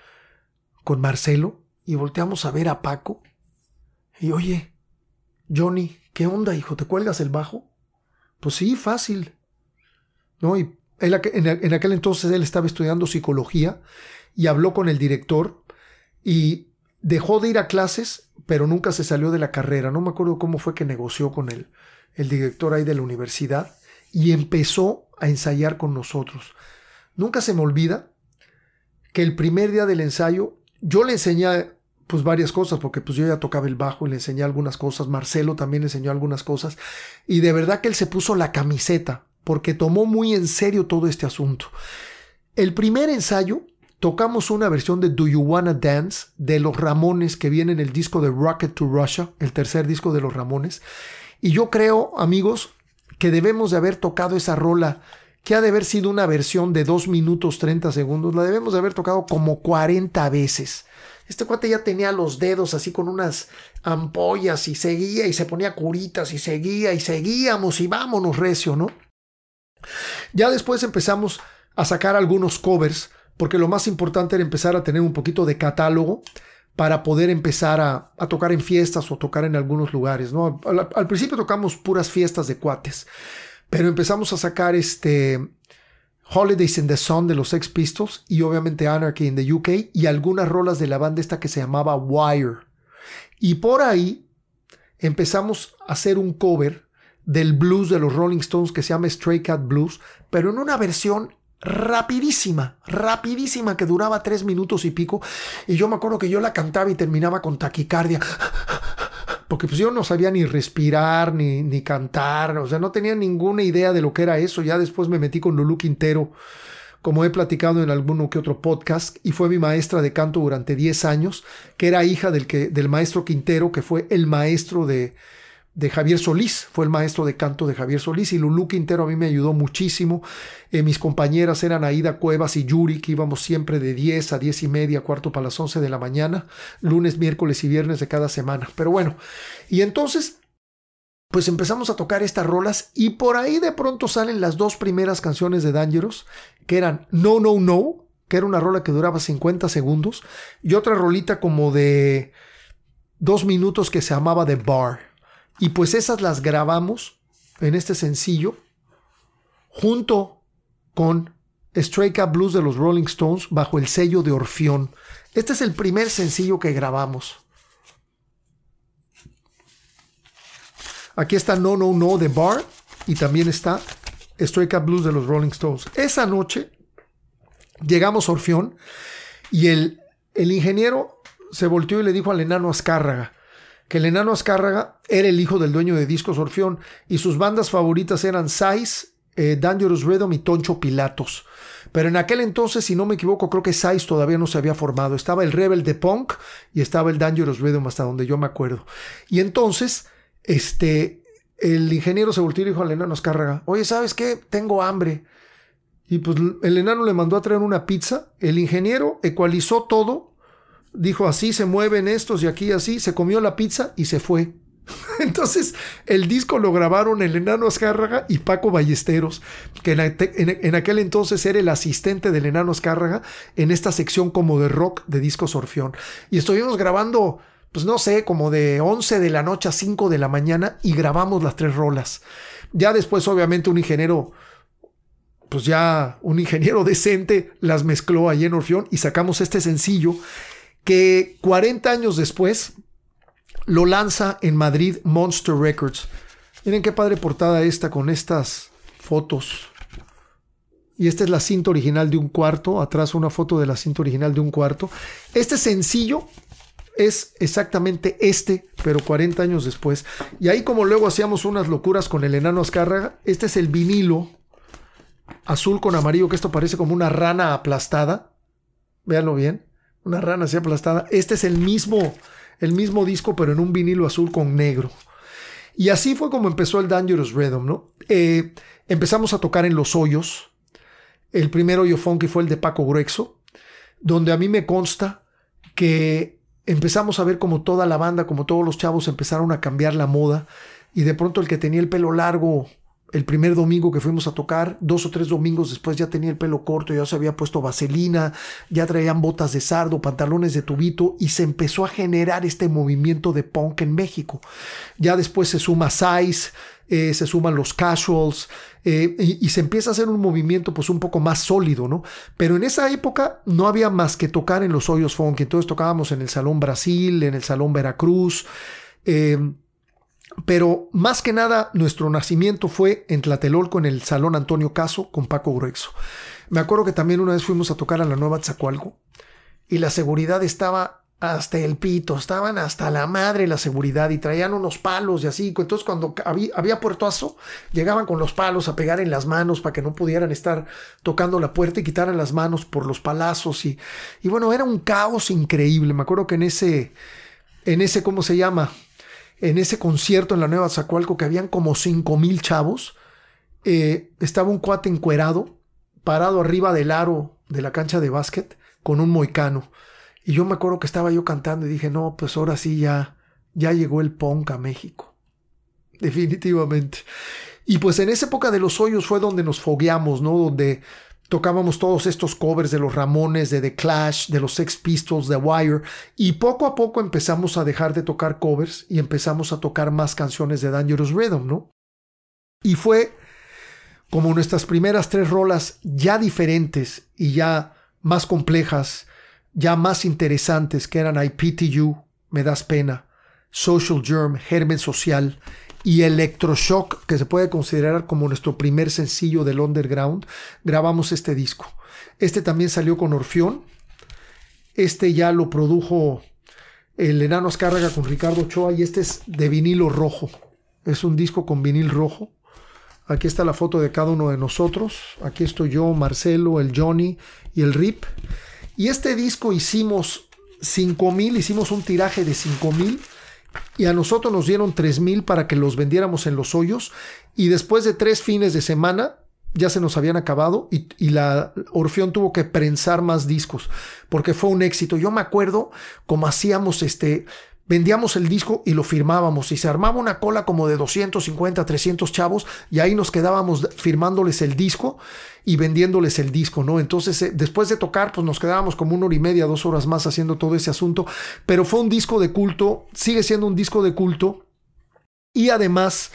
Marcelo y volteamos a ver a Paco y, oye, Johnny, ¿qué onda, hijo? ¿Te cuelgas el bajo? Pues sí, fácil, ¿no? Y él, en aquel entonces él estaba estudiando psicología y habló con el director y dejó de ir a clases, pero nunca se salió de la carrera. No me acuerdo cómo fue que negoció con el director ahí de la universidad, y empezó a ensayar con nosotros. Nunca se me olvida que el primer día del ensayo yo le enseñé pues varias cosas, porque pues yo ya tocaba el bajo y le enseñé algunas cosas, Marcelo también le enseñó algunas cosas, y de verdad que él se puso la camiseta, porque tomó muy en serio todo este asunto. El primer ensayo tocamos una versión de Do You Wanna Dance de los Ramones que viene en el disco de Rocket to Russia, el tercer disco de los Ramones. Y yo creo, amigos, que debemos de haber tocado esa rola, que ha de haber sido una versión de 2 minutos 30 segundos, la debemos de haber tocado como 40 veces. Este cuate ya tenía los dedos así con unas ampollas y seguía y se ponía curitas y seguía y seguíamos y vámonos recio, ¿no? Ya después empezamos a sacar algunos covers, porque lo más importante era empezar a tener un poquito de catálogo para poder empezar a tocar en fiestas o tocar en algunos lugares, ¿no? Al principio tocamos puras fiestas de cuates, pero empezamos a sacar Holidays in the Sun de los Sex Pistols y obviamente Anarchy in the UK y algunas rolas de la banda esta que se llamaba Wire. Y por ahí empezamos a hacer un cover del blues de los Rolling Stones que se llama Stray Cat Blues, pero en una versión rapidísima, que duraba 3 minutos y pico, y yo me acuerdo que yo la cantaba y terminaba con taquicardia, porque pues yo no sabía ni respirar, ni cantar, o sea, no tenía ninguna idea de lo que era eso. Ya después me metí con Lulú Quintero, como he platicado en alguno que otro podcast, y fue mi maestra de canto durante 10 años, que era hija del maestro Quintero, que fue el maestro de Javier Solís, fue el maestro de canto de Javier Solís, y Lulú Quintero a mí me ayudó muchísimo. Mis compañeras eran Aida Cuevas y Yuri, que íbamos siempre de 10 a 10 y media, cuarto para las 11 de la mañana, lunes, miércoles y viernes de cada semana. Pero bueno, y entonces pues empezamos a tocar estas rolas y por ahí de pronto salen las 2 primeras canciones de Dangerous, que eran No, No, No, que era una rola que duraba 50 segundos, y otra rolita como de 2 minutos que se llamaba The Bar. Y pues esas las grabamos en este sencillo junto con Stray Cat Blues de los Rolling Stones bajo el sello de Orfeón. Este es el primer sencillo que grabamos. Aquí está No, No, No de Bar y también está Stray Cat Blues de los Rolling Stones. Esa noche llegamos a Orfeón y el ingeniero se volteó y le dijo al enano Azcárraga que el enano Azcárraga era el hijo del dueño de Discos Orfeón y sus bandas favoritas eran Size, Dangerous Rhythm y Toncho Pilatos. Pero en aquel entonces, si no me equivoco, creo que Size todavía no se había formado. Estaba el Rebel de Punk y estaba el Dangerous Rhythm, hasta donde yo me acuerdo. Y entonces, el ingeniero se volteó y dijo al enano Azcárraga: oye, ¿sabes qué? Tengo hambre. Y pues el enano le mandó a traer una pizza. El ingeniero ecualizó todo. Dijo, así se mueven estos y aquí así. Se comió la pizza y se fue. Entonces el disco lo grabaron el enano Azcárraga y Paco Ballesteros, que en aquel entonces era el asistente del enano Azcárraga en esta sección como de rock de Discos Orfeón. Y estuvimos grabando, pues no sé, como de 11 de la noche a 5 de la mañana y grabamos las 3 rolas. Ya después obviamente un ingeniero decente las mezcló ahí en Orfeón y sacamos este sencillo que 40 años después lo lanza en Madrid Monster Records. Miren qué padre portada esta con estas fotos. Y esta es la cinta original de 1/4. Atrás una foto de la cinta original de 1/4. Este sencillo es exactamente pero 40 años después. Y ahí, como luego hacíamos unas locuras con el enano Azcárraga, este es el vinilo azul con amarillo, que esto parece como una rana aplastada. Véanlo bien. Una rana así aplastada. Este es el mismo disco, pero en un vinilo azul con negro. Y así fue como empezó el Dangerous Rhythm, ¿no? Empezamos a tocar en Los Hoyos. El primer hoyo funky fue el de Paco Gruexo, donde a mí me consta que empezamos a ver como toda la banda, como todos los chavos empezaron a cambiar la moda, y de pronto el que tenía el pelo largo el primer domingo que fuimos a tocar, 2 o 3 domingos después ya tenía el pelo corto, ya se había puesto vaselina, ya traían botas de sardo, pantalones de tubito, y se empezó a generar este movimiento de punk en México. Ya después se suma Size, se suman los Casuals, y se empieza a hacer un movimiento pues un poco más sólido, ¿no? Pero en esa época no había más que tocar en los hoyos funky, entonces tocábamos en el Salón Brasil, en el Salón Veracruz, pero más que nada nuestro nacimiento fue en Tlatelolco, en el Salón Antonio Caso, con Paco Gruexo. Me acuerdo que también una vez fuimos a tocar a la Nueva Tzacualco y la seguridad estaba hasta el pito, estaban hasta la madre la seguridad y traían unos palos y así. Entonces cuando había puertazo, llegaban con los palos a pegar en las manos para que no pudieran estar tocando la puerta y quitaran las manos por los palazos. Y bueno, era un caos increíble. Me acuerdo que en ese, ¿cómo se llama? En ese concierto en la Nueva Zacualco, que habían como 5,000 chavos, estaba un cuate encuerado, parado arriba del aro de la cancha de básquet, con un moicano. Y yo me acuerdo que estaba yo cantando y dije, no, pues ahora sí ya llegó el punk a México. Definitivamente. Y pues en esa época de Los Hoyos fue donde nos fogueamos, ¿no? Donde tocábamos todos estos covers de los Ramones, de The Clash, de los Sex Pistols, The Wire. Y poco a poco empezamos a dejar de tocar covers y empezamos a tocar más canciones de Dangerous Rhythm, ¿no? Y fue como nuestras primeras 3 rolas ya diferentes y ya más complejas, ya más interesantes, que eran I Pity You, Me Das Pena, Social Germ, Germen Social y Electroshock, que se puede considerar como nuestro primer sencillo del underground. Grabamos este disco. Este también salió con Orfeón. Este ya lo produjo el Enano Azcárraga con Ricardo Ochoa y este es de vinilo rojo. Es un disco con vinil rojo. Aquí está la foto de cada uno de nosotros. Aquí estoy yo, Marcelo, el Johnny y el Rip. Y este disco hicimos 5,000, hicimos un tiraje de 5,000 y a nosotros nos dieron 3,000 para que los vendiéramos en Los Hoyos, y después de 3 fines de semana ya se nos habían acabado y la Orfeón tuvo que prensar más discos porque fue un éxito. Yo me acuerdo cómo hacíamos vendíamos el disco y lo firmábamos y se armaba una cola como de 250, 300 chavos y ahí nos quedábamos firmándoles el disco y vendiéndoles el disco, ¿no? Entonces, después de tocar, pues nos quedábamos como 1 hora y media, 2 horas más haciendo todo ese asunto, pero fue un disco de culto, sigue siendo un disco de culto y además,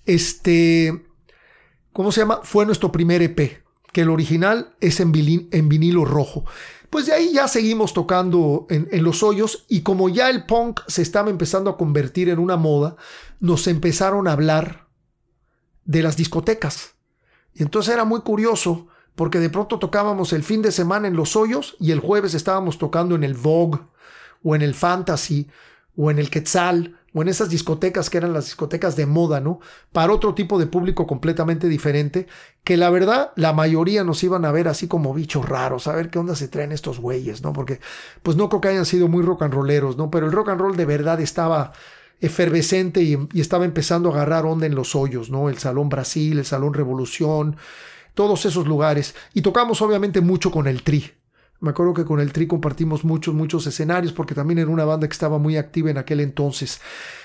¿cómo se llama? Fue nuestro primer EP, que el original es en vinilo rojo. Pues de ahí ya seguimos tocando en Los Hoyos y como ya el punk se estaba empezando a convertir en una moda, nos empezaron a hablar de las discotecas. Y entonces era muy curioso porque de pronto tocábamos el fin de semana en Los Hoyos y el jueves estábamos tocando en el Vogue o en el Fantasy o en el Quetzal o en esas discotecas que eran las discotecas de moda, ¿no? Para otro tipo de público completamente diferente, que la verdad la mayoría nos iban a ver así como bichos raros, a ver qué onda se traen estos güeyes, ¿no? Porque pues no creo que hayan sido muy rock and rolleros, ¿no? Pero el rock and roll de verdad estaba efervescente y estaba empezando a agarrar onda en Los Hoyos, ¿no? El Salón Brasil, el Salón Revolución, todos esos lugares. Y tocamos obviamente mucho con el Tri. Me acuerdo que con el Tri compartimos muchos escenarios porque también era una banda que estaba muy activa en aquel entonces.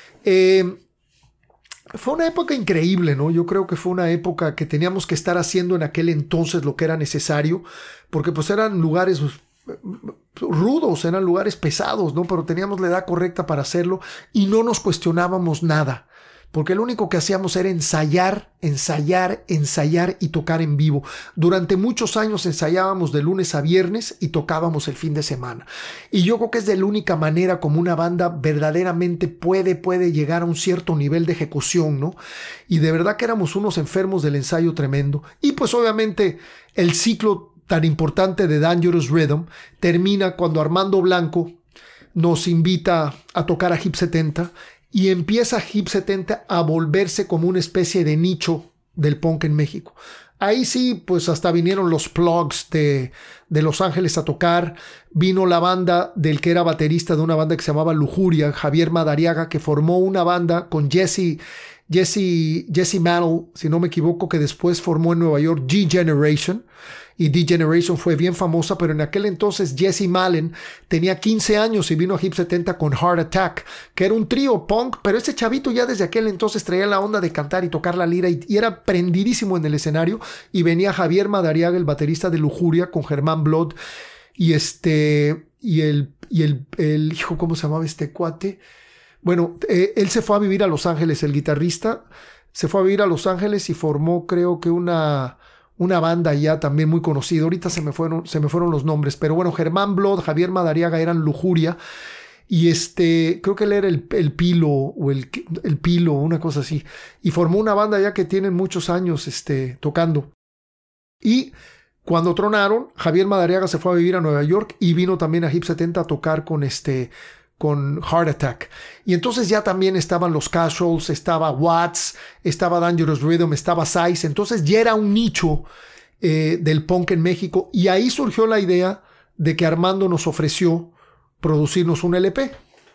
Fue una época increíble, ¿no? Yo creo que fue una época que teníamos que estar haciendo en aquel entonces lo que era necesario, porque pues eran lugares rudos, eran lugares pesados, ¿no? Pero teníamos la edad correcta para hacerlo y no nos cuestionábamos nada. Porque lo único que hacíamos era ensayar y tocar en vivo. Durante muchos años ensayábamos de lunes a viernes y tocábamos el fin de semana. Y yo creo que es de la única manera como una banda verdaderamente puede llegar a un cierto nivel de ejecución, ¿no? Y de verdad que éramos unos enfermos del ensayo tremendo. Y pues obviamente el ciclo tan importante de Dangerous Rhythm termina cuando Armando Blanco nos invita a tocar a Hip 70 y empieza Hip 70 a volverse como una especie de nicho del punk en México. Ahí sí, pues hasta vinieron los Plugs de Los Ángeles a tocar, vino la banda del que era baterista de una banda que se llamaba Lujuria, Javier Madariaga, que formó una banda con Jesse Mantle, si no me equivoco, que después formó en Nueva York D-Generation, y D-Generation fue bien famosa, pero en aquel entonces Jesse Malin tenía 15 años y vino a Hip 70 con Heart Attack, que era un trío punk, pero ese chavito ya desde aquel entonces traía la onda de cantar y tocar la lira y era prendidísimo en el escenario, y venía Javier Madariaga, el baterista de Lujuria, con Germán Blood, y el hijo, ¿cómo se llamaba este cuate? Bueno, él se fue a vivir a Los Ángeles, el guitarrista, se fue a vivir a Los Ángeles y formó, creo que una banda ya también muy conocida. Ahorita se me fueron los nombres, pero bueno, Germán Blood, Javier Madariaga eran Lujuria y creo que él era el Pilo o el Pilo, una cosa así, y formó una banda ya que tienen muchos años tocando. Y Cuando tronaron, Javier Madariaga se fue a vivir a Nueva York y vino también a Hip 70 a tocar con Heart Attack. Y entonces ya también estaban los Casuals, estaba Watts, estaba Dangerous Rhythm, estaba Size. Entonces ya era un nicho del punk en México. Y ahí surgió la idea de que Armando nos ofreció producirnos un LP.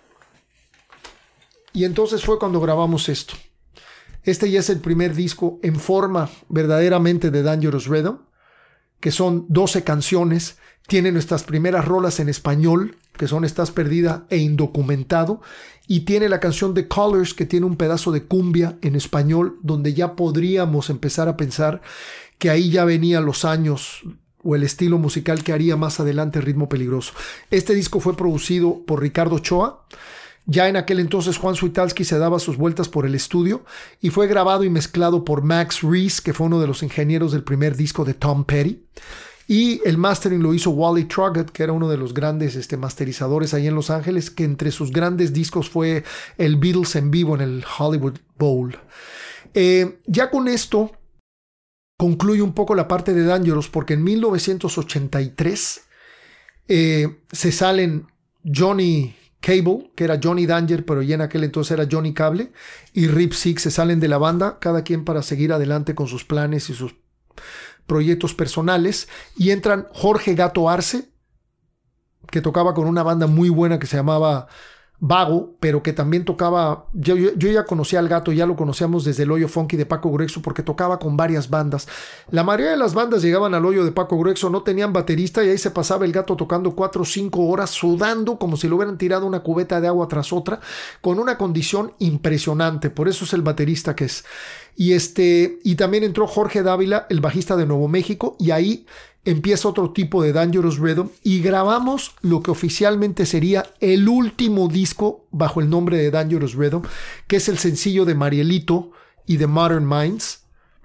Y entonces fue cuando grabamos esto. Este ya es el primer disco en forma verdaderamente de Dangerous Rhythm, que son 12 canciones. Tiene nuestras primeras rolas en español, que son Estás Perdida e Indocumentado. Y tiene la canción The Colors, que tiene un pedazo de cumbia en español, donde ya podríamos empezar a pensar que ahí ya venían los años o el estilo musical que haría más adelante Ritmo Peligroso. Este disco fue producido por Ricardo Ochoa. Ya en aquel entonces Juan Suitalski se daba sus vueltas por el estudio y fue grabado y mezclado por Max Reese, que fue uno de los ingenieros del primer disco de Tom Petty. Y el mastering lo hizo Wally Trugett, que era uno de los grandes masterizadores ahí en Los Ángeles, que entre sus grandes discos fue el Beatles en vivo en el Hollywood Bowl. Ya con esto concluye un poco la parte de Dangerous, porque en 1983 se salen Johnny Cable, que era Johnny Danger, pero ya en aquel entonces era Johnny Cable, y Rip Six se salen de la banda, cada quien para seguir adelante con sus planes y sus proyectos personales, y entran Jorge Gato Arce, que tocaba con una banda muy buena que se llamaba Vago, pero que también tocaba, yo ya conocía al Gato, ya lo conocíamos desde el Hoyo Funky de Paco Gruexo, porque tocaba con varias bandas. La mayoría de las bandas llegaban al Hoyo de Paco Gruexo, no tenían baterista, y ahí se pasaba el Gato tocando 4 o 5 horas, sudando como si le hubieran tirado una cubeta de agua tras otra, con una condición impresionante. Por eso es el baterista que es. Y también entró Jorge Dávila, el bajista de Nuevo México, y ahí empieza otro tipo de Dangerous Rhythm, y grabamos lo que oficialmente sería el último disco bajo el nombre de Dangerous Rhythm, que es el sencillo de Marielito y de Modern Minds,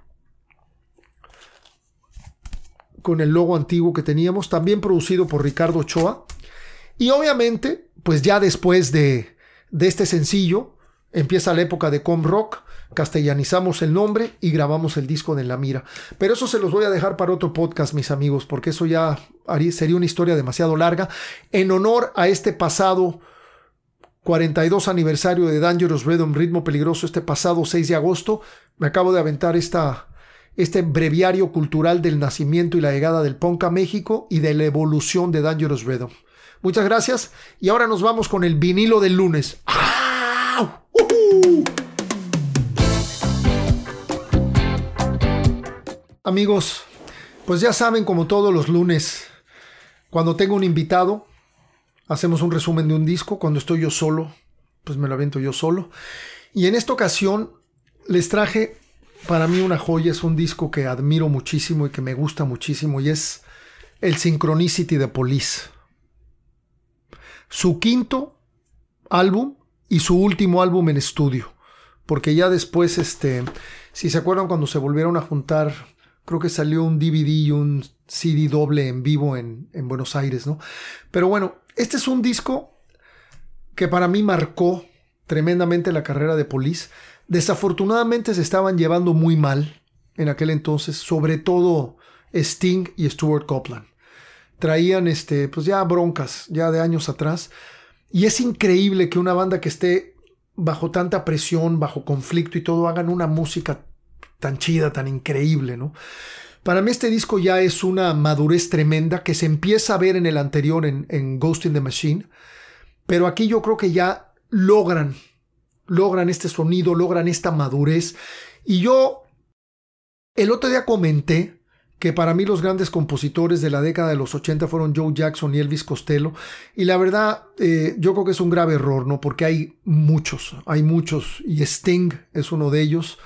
con el logo antiguo que teníamos, también producido por Ricardo Ochoa. Y obviamente, pues ya después de este sencillo, empieza la época de Com Rock, castellanizamos el nombre y grabamos el disco de En la Mira. Pero eso se los voy a dejar para otro podcast, mis amigos, porque eso ya sería una historia demasiado larga. En honor a este pasado 42 aniversario de Dangerous Rhythm, Ritmo Peligroso, este pasado 6 de agosto, me acabo de aventar este breviario cultural del nacimiento y la llegada del punk a México y de la evolución de Dangerous Rhythm. Muchas gracias, y ahora nos vamos con el vinilo del lunes. ¡Ah! Amigos, pues ya saben, como todos los lunes, cuando tengo un invitado, hacemos un resumen de un disco. Cuando estoy yo solo, pues me lo avento yo solo. Y en esta ocasión les traje para mí una joya. Es un disco que admiro muchísimo y que me gusta muchísimo, y es el Synchronicity de Police. Su quinto álbum y su último álbum en estudio. Porque ya después, si se acuerdan, cuando se volvieron a juntar, creo que salió un DVD y un CD doble en vivo en Buenos Aires, ¿no? Pero bueno, este es un disco que para mí marcó tremendamente la carrera de Police. Desafortunadamente se estaban llevando muy mal en aquel entonces, sobre todo Sting y Stuart Copeland. Traían pues ya broncas, ya de años atrás. Y es increíble que una banda que esté bajo tanta presión, bajo conflicto y todo, hagan una música tan chida, tan increíble, ¿no? Para mí este disco ya es una madurez tremenda que se empieza a ver en el anterior, en Ghost in the Machine, pero aquí yo creo que ya logran este sonido, logran esta madurez. Y yo el otro día comenté que para mí los grandes compositores de la década de los 80 fueron Joe Jackson y Elvis Costello, y la verdad yo creo que es un grave error, ¿no? Porque hay muchos, y Sting es uno de ellos.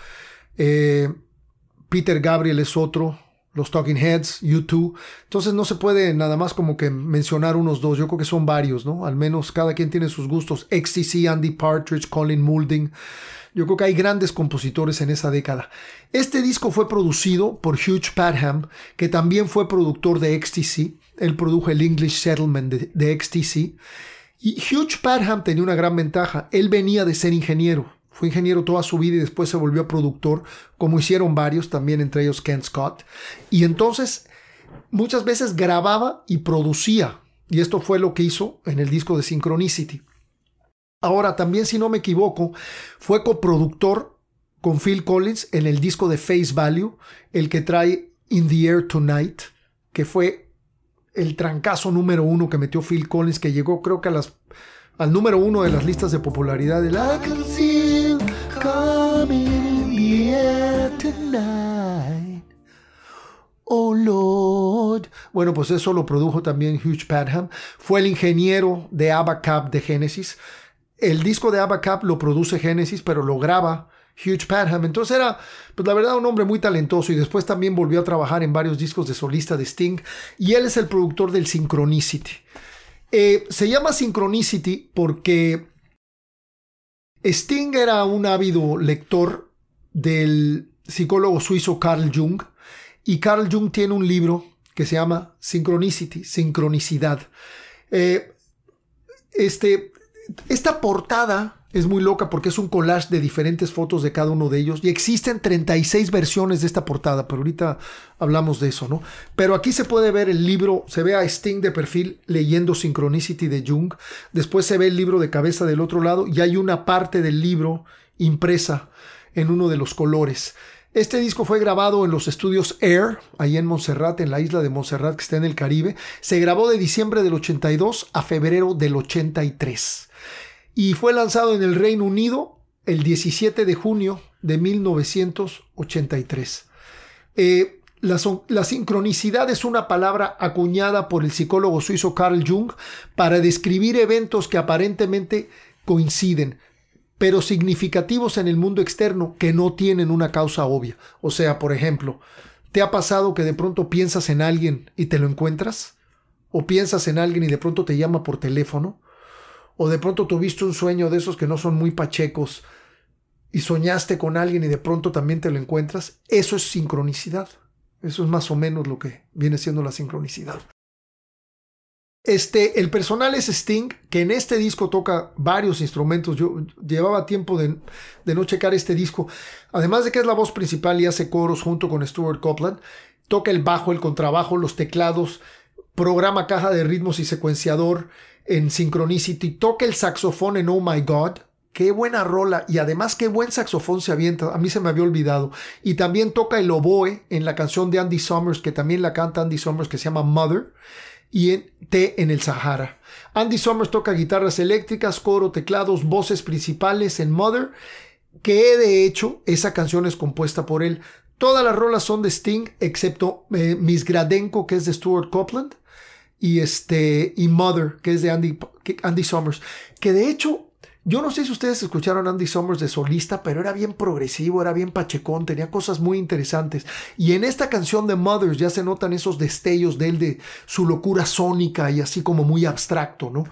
Peter Gabriel es otro, los Talking Heads, U2. Entonces no se puede nada más como que mencionar unos dos. Yo creo que son varios, ¿no? Al menos cada quien tiene sus gustos. XTC, Andy Partridge, Colin Moulding. Yo creo que hay grandes compositores en esa década. Este disco fue producido por Hugh Padgham, que también fue productor de XTC. Él produjo el English Settlement de XTC. Y Hugh Padgham tenía una gran ventaja. Él venía de ser ingeniero. Fue ingeniero toda su vida y después se volvió productor, como hicieron varios, también entre ellos Ken Scott. Y entonces muchas veces grababa y producía. Y esto fue lo que hizo en el disco de Synchronicity. Ahora, también, si no me equivoco, fue coproductor con Phil Collins en el disco de Face Value, el que trae In the Air Tonight, que fue el trancazo número 1 que metió Phil Collins, que llegó creo que al número 1 de las listas de popularidad del I can see you coming in the air tonight. Oh Lord. Bueno, pues eso lo produjo también Hugh Padgham. Fue el ingeniero de Abba Cap de Genesis. El disco de Abba Cap lo produce Genesis, pero lo graba Hugh Padgham. Entonces era, pues la verdad, un hombre muy talentoso, y después también volvió a trabajar en varios discos de solista de Sting, y él es el productor del Synchronicity. Se llama Synchronicity porque Sting era un ávido lector del psicólogo suizo Carl Jung, y Carl Jung tiene un libro que se llama Synchronicity, sincronicidad. Esta portada es muy loca porque es un collage de diferentes fotos de cada uno de ellos, y existen 36 versiones de esta portada, pero ahorita hablamos de eso, ¿no? Pero aquí se puede ver el libro, se ve a Sting de perfil leyendo Synchronicity de Jung, después se ve el libro de cabeza del otro lado, y hay una parte del libro impresa en uno de los colores. Este disco fue grabado en los estudios Air, ahí en Montserrat, en la isla de Montserrat, que está en el Caribe. Se grabó de diciembre del 82 a febrero del 83. Y fue lanzado en el Reino Unido el 17 de junio de 1983. La sincronicidad es una palabra acuñada por el psicólogo suizo Carl Jung para describir eventos que aparentemente coinciden, pero significativos en el mundo externo, que no tienen una causa obvia. O sea, por ejemplo, ¿te ha pasado que de pronto piensas en alguien y te lo encuentras? ¿O piensas en alguien y de pronto te llama por teléfono? ¿O de pronto tuviste un sueño de esos que no son muy pachecos y soñaste con alguien y de pronto también te lo encuentras? Eso es sincronicidad. Eso es más o menos lo que viene siendo la sincronicidad. El personal es Sting, que en este disco toca varios instrumentos. Yo llevaba tiempo de no checar este disco. Además de que es la voz principal y hace coros junto con Stuart Copeland, toca el bajo, el contrabajo, los teclados, programa caja de ritmos y secuenciador en Synchronicity, toca el saxofón en Oh My God. Qué buena rola, y además qué buen saxofón se avienta. A mí se me había olvidado. Y también toca el oboe en la canción de Andy Summers, que también la canta Andy Summers, que se llama Mother, y en Té en el Sahara. Andy Summers toca guitarras eléctricas, coro, teclados, voces principales en Mother, que de hecho esa canción es compuesta por él. Todas las rolas son de Sting, excepto Miss Gradenko, que es de Stuart Copeland, y Mother, que es de Andy Summers, que de hecho, yo no sé si ustedes escucharon a Andy Summers de solista, pero era bien progresivo, era bien pachecón, tenía cosas muy interesantes. Y en esta canción de Mothers ya se notan esos destellos de él, de su locura sónica y así como muy abstracto, ¿no?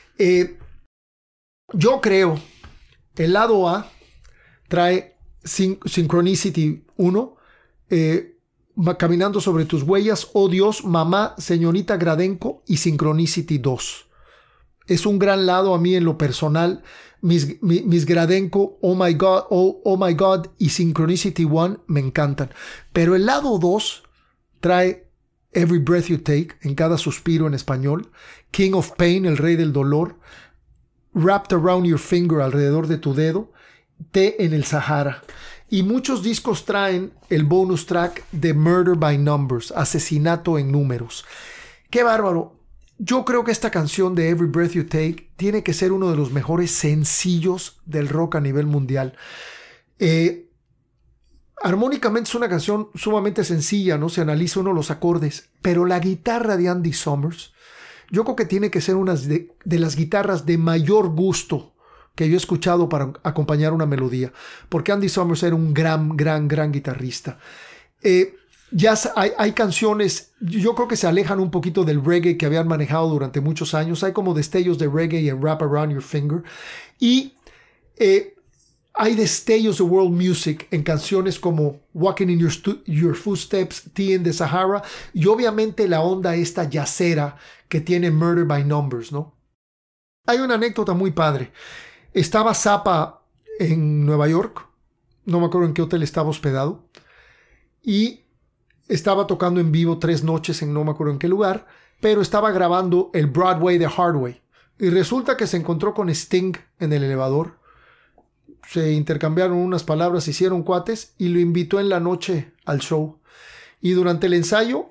Yo creo, el lado A trae Synchronicity 1, Caminando sobre tus huellas, Oh Dios, Mamá, Señorita Gradenko y Synchronicity 2. Es un gran lado a mí en lo personal. Miss Gradenko, Oh My God y Synchronicity 1 me encantan. Pero el lado 2 trae Every Breath You Take, En cada suspiro en español, King of Pain, El Rey del Dolor, Wrapped Around Your Finger, Alrededor de tu dedo, Té en el Sahara. Y muchos discos traen el bonus track de Murder by Numbers, Asesinato en números. ¡Qué bárbaro! Yo creo que esta canción de Every Breath You Take tiene que ser uno de los mejores sencillos del rock a nivel mundial. Armónicamente es una canción sumamente sencilla, ¿no? Se analiza uno los acordes, pero la guitarra de Andy Summers, yo creo que tiene que ser una de las guitarras de mayor gusto que yo he escuchado para acompañar una melodía, porque Andy Summers era un gran guitarrista. Ya hay canciones, yo creo que se alejan un poquito del reggae que habían manejado durante muchos años. Hay como destellos de reggae en Wrap Around Your Finger. Y hay destellos de world music en canciones como Walking in Your Footsteps, Tea in the Sahara. Y obviamente la onda esta yacera que tiene Murder by Numbers, ¿no? Hay una anécdota muy padre. Estaba Zappa en Nueva York. No me acuerdo en qué hotel estaba hospedado. Y estaba tocando en vivo 3 noches en no me acuerdo en qué lugar, pero estaba grabando el Broadway de Hardway. Y resulta que se encontró con Sting en el elevador. Se intercambiaron unas palabras, hicieron cuates y lo invitó en la noche al show. Y durante el ensayo,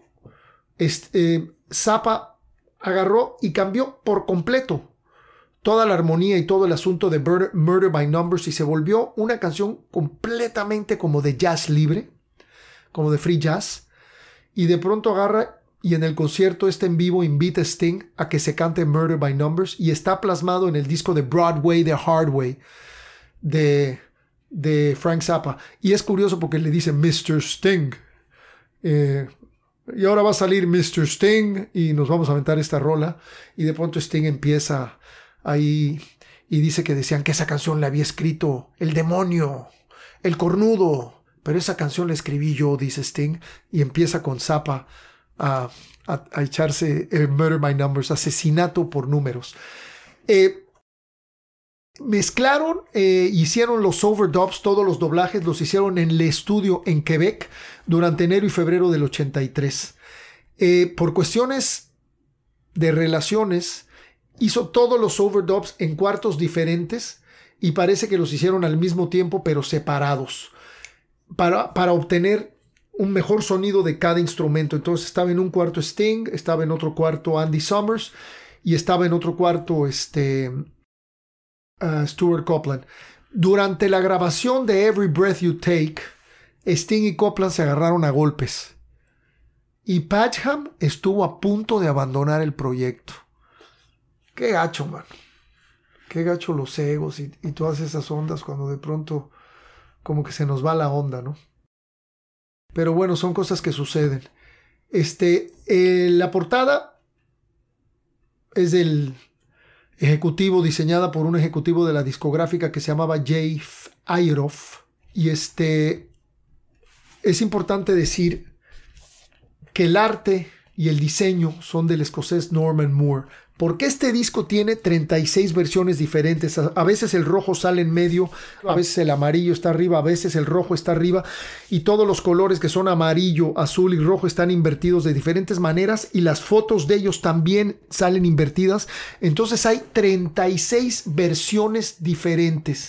Zappa agarró y cambió por completo toda la armonía y todo el asunto de Murder by Numbers y se volvió una canción completamente como de jazz libre, como de free jazz. Y de pronto agarra y en el concierto en vivo invita a Sting a que se cante Murder by Numbers y está plasmado en el disco de Broadway de Hardway de Frank Zappa. Y es curioso porque le dice Mr. Sting. Y ahora va a salir Mr. Sting y nos vamos a aventar esta rola. Y de pronto Sting empieza ahí y dice que decían que esa canción la había escrito el demonio, el cornudo. Pero esa canción la escribí yo, dice Sting. Y empieza con Zappa a echarse Murder by Numbers, asesinato por números. Mezclaron, hicieron los overdubs, todos los doblajes los hicieron en el estudio en Quebec durante enero y febrero del 83. Por cuestiones de relaciones, hizo todos los overdubs en cuartos diferentes y parece que los hicieron al mismo tiempo pero separados para obtener un mejor sonido de cada instrumento. Entonces estaba en un cuarto Sting, estaba en otro cuarto Andy Summers y estaba en otro cuarto Stuart Copeland. Durante la grabación de Every Breath You Take, Sting y Copeland se agarraron a golpes y Patcham estuvo a punto de abandonar el proyecto. Qué gacho, man. Qué gacho los egos y todas esas ondas cuando de pronto como que se nos va la onda, ¿no? Pero bueno, son cosas que suceden. La portada es del ejecutivo, diseñada por un ejecutivo de la discográfica que se llamaba Jay Iroff. Y es importante decir que el arte y el diseño son del escocés Norman Moore. Porque este disco tiene 36 versiones diferentes. A veces el rojo sale en medio, a veces el amarillo está arriba, a veces el rojo está arriba. Y todos los colores que son amarillo, azul y rojo están invertidos de diferentes maneras. Y las fotos de ellos también salen invertidas. Entonces hay 36 versiones diferentes.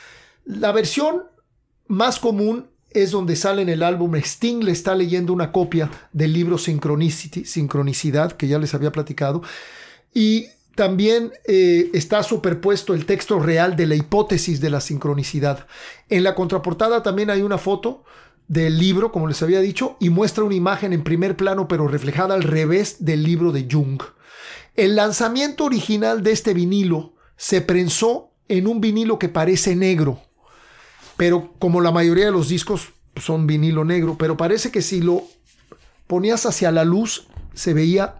La versión más común es donde sale en el álbum. Sting le está leyendo una copia del libro Sincronicidad, que ya les había platicado. Y también está superpuesto el texto real de la hipótesis de la sincronicidad. En la contraportada también hay una foto del libro, como les había dicho, y muestra una imagen en primer plano, pero reflejada al revés del libro de Jung. El lanzamiento original de este vinilo se prensó en un vinilo que parece negro, pero como la mayoría de los discos son vinilo negro, pero parece que si lo ponías hacia la luz se veía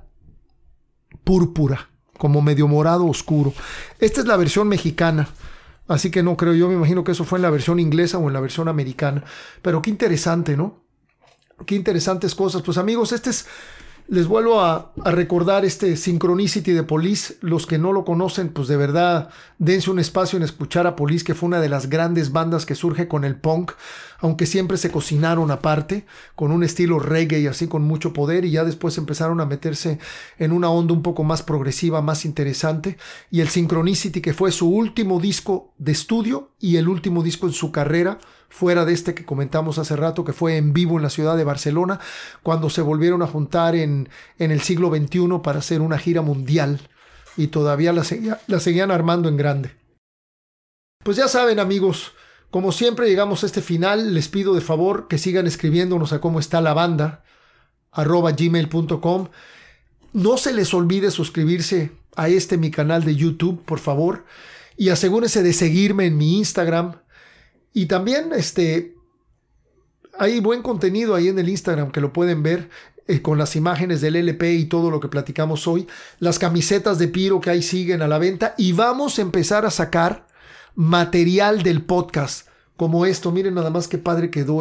púrpura, como medio morado oscuro. Esta es la versión mexicana, así que no creo, yo me imagino que eso fue en la versión inglesa o en la versión americana. Pero qué interesante, ¿no? Qué interesantes cosas. Pues amigos, les vuelvo a recordar Synchronicity de Police. Los que no lo conocen, pues de verdad dense un espacio en escuchar a Police, que fue una de las grandes bandas que surge con el punk, aunque siempre se cocinaron aparte, con un estilo reggae y así con mucho poder, y ya después empezaron a meterse en una onda un poco más progresiva, más interesante. Y el Synchronicity, que fue su último disco de estudio y el último disco en su carrera, fuera de que comentamos hace rato, que fue en vivo en la ciudad de Barcelona, cuando se volvieron a juntar en el siglo XXI para hacer una gira mundial, y todavía la seguían armando en grande. Pues ya saben, amigos, como siempre llegamos a este final. Les pido de favor que sigan escribiéndonos a cómo está la banda @gmail.com. No se les olvide suscribirse a mi canal de YouTube, por favor, y asegúrense de seguirme en mi Instagram. Y también hay buen contenido ahí en el Instagram que lo pueden ver, con las imágenes del LP y todo lo que platicamos hoy. Las camisetas de Piro que ahí siguen a la venta. Y vamos a empezar a sacar material del podcast, como esto. Miren nada más qué padre quedó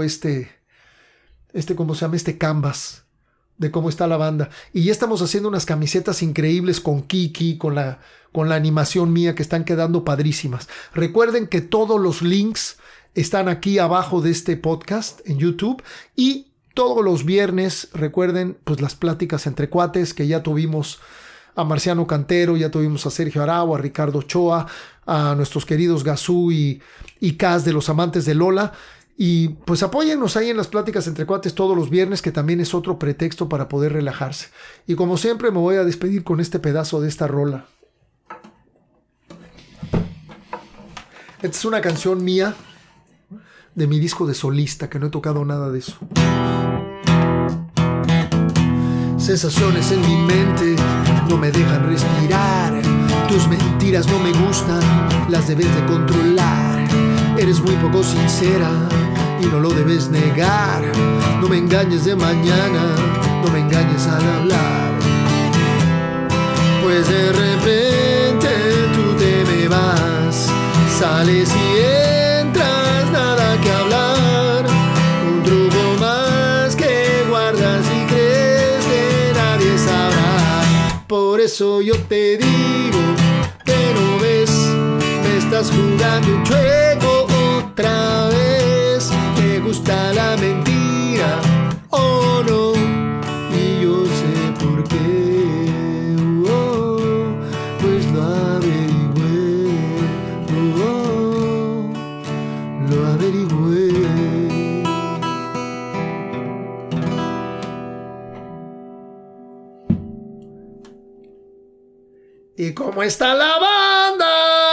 ¿cómo se llama? Canvas de cómo está la banda. Y ya estamos haciendo unas camisetas increíbles con Kiki, con la animación mía, que están quedando padrísimas. Recuerden que todos los links están aquí abajo de este podcast en YouTube, y todos los viernes, recuerden, pues las pláticas entre cuates, que ya tuvimos a Marciano Cantero, ya tuvimos a Sergio Arau, a Ricardo Ochoa, a nuestros queridos Gazú y Kaz de los Amantes de Lola. Y pues apóyennos ahí en las pláticas entre cuates todos los viernes, que también es otro pretexto para poder relajarse. Y como siempre me voy a despedir con este pedazo de esta rola. Esta es una canción mía de mi disco de solista, que no he tocado nada de eso. Sensaciones en mi mente no me dejan respirar. Tus mentiras no me gustan, las debes de controlar. Eres muy poco sincera y no lo debes negar. No me engañes de mañana, no me engañes al hablar. Pues de repente tú te me vas, sales y entras, nada que hablar. Un truco más que guardas y crees que nadie sabrá. Por eso yo te digo que no ves, me estás jugando un juego otra vez. Te gusta la mentira o no, y yo sé por qué. Pues lo averigüé, lo averigüé. ¿Y cómo está la banda?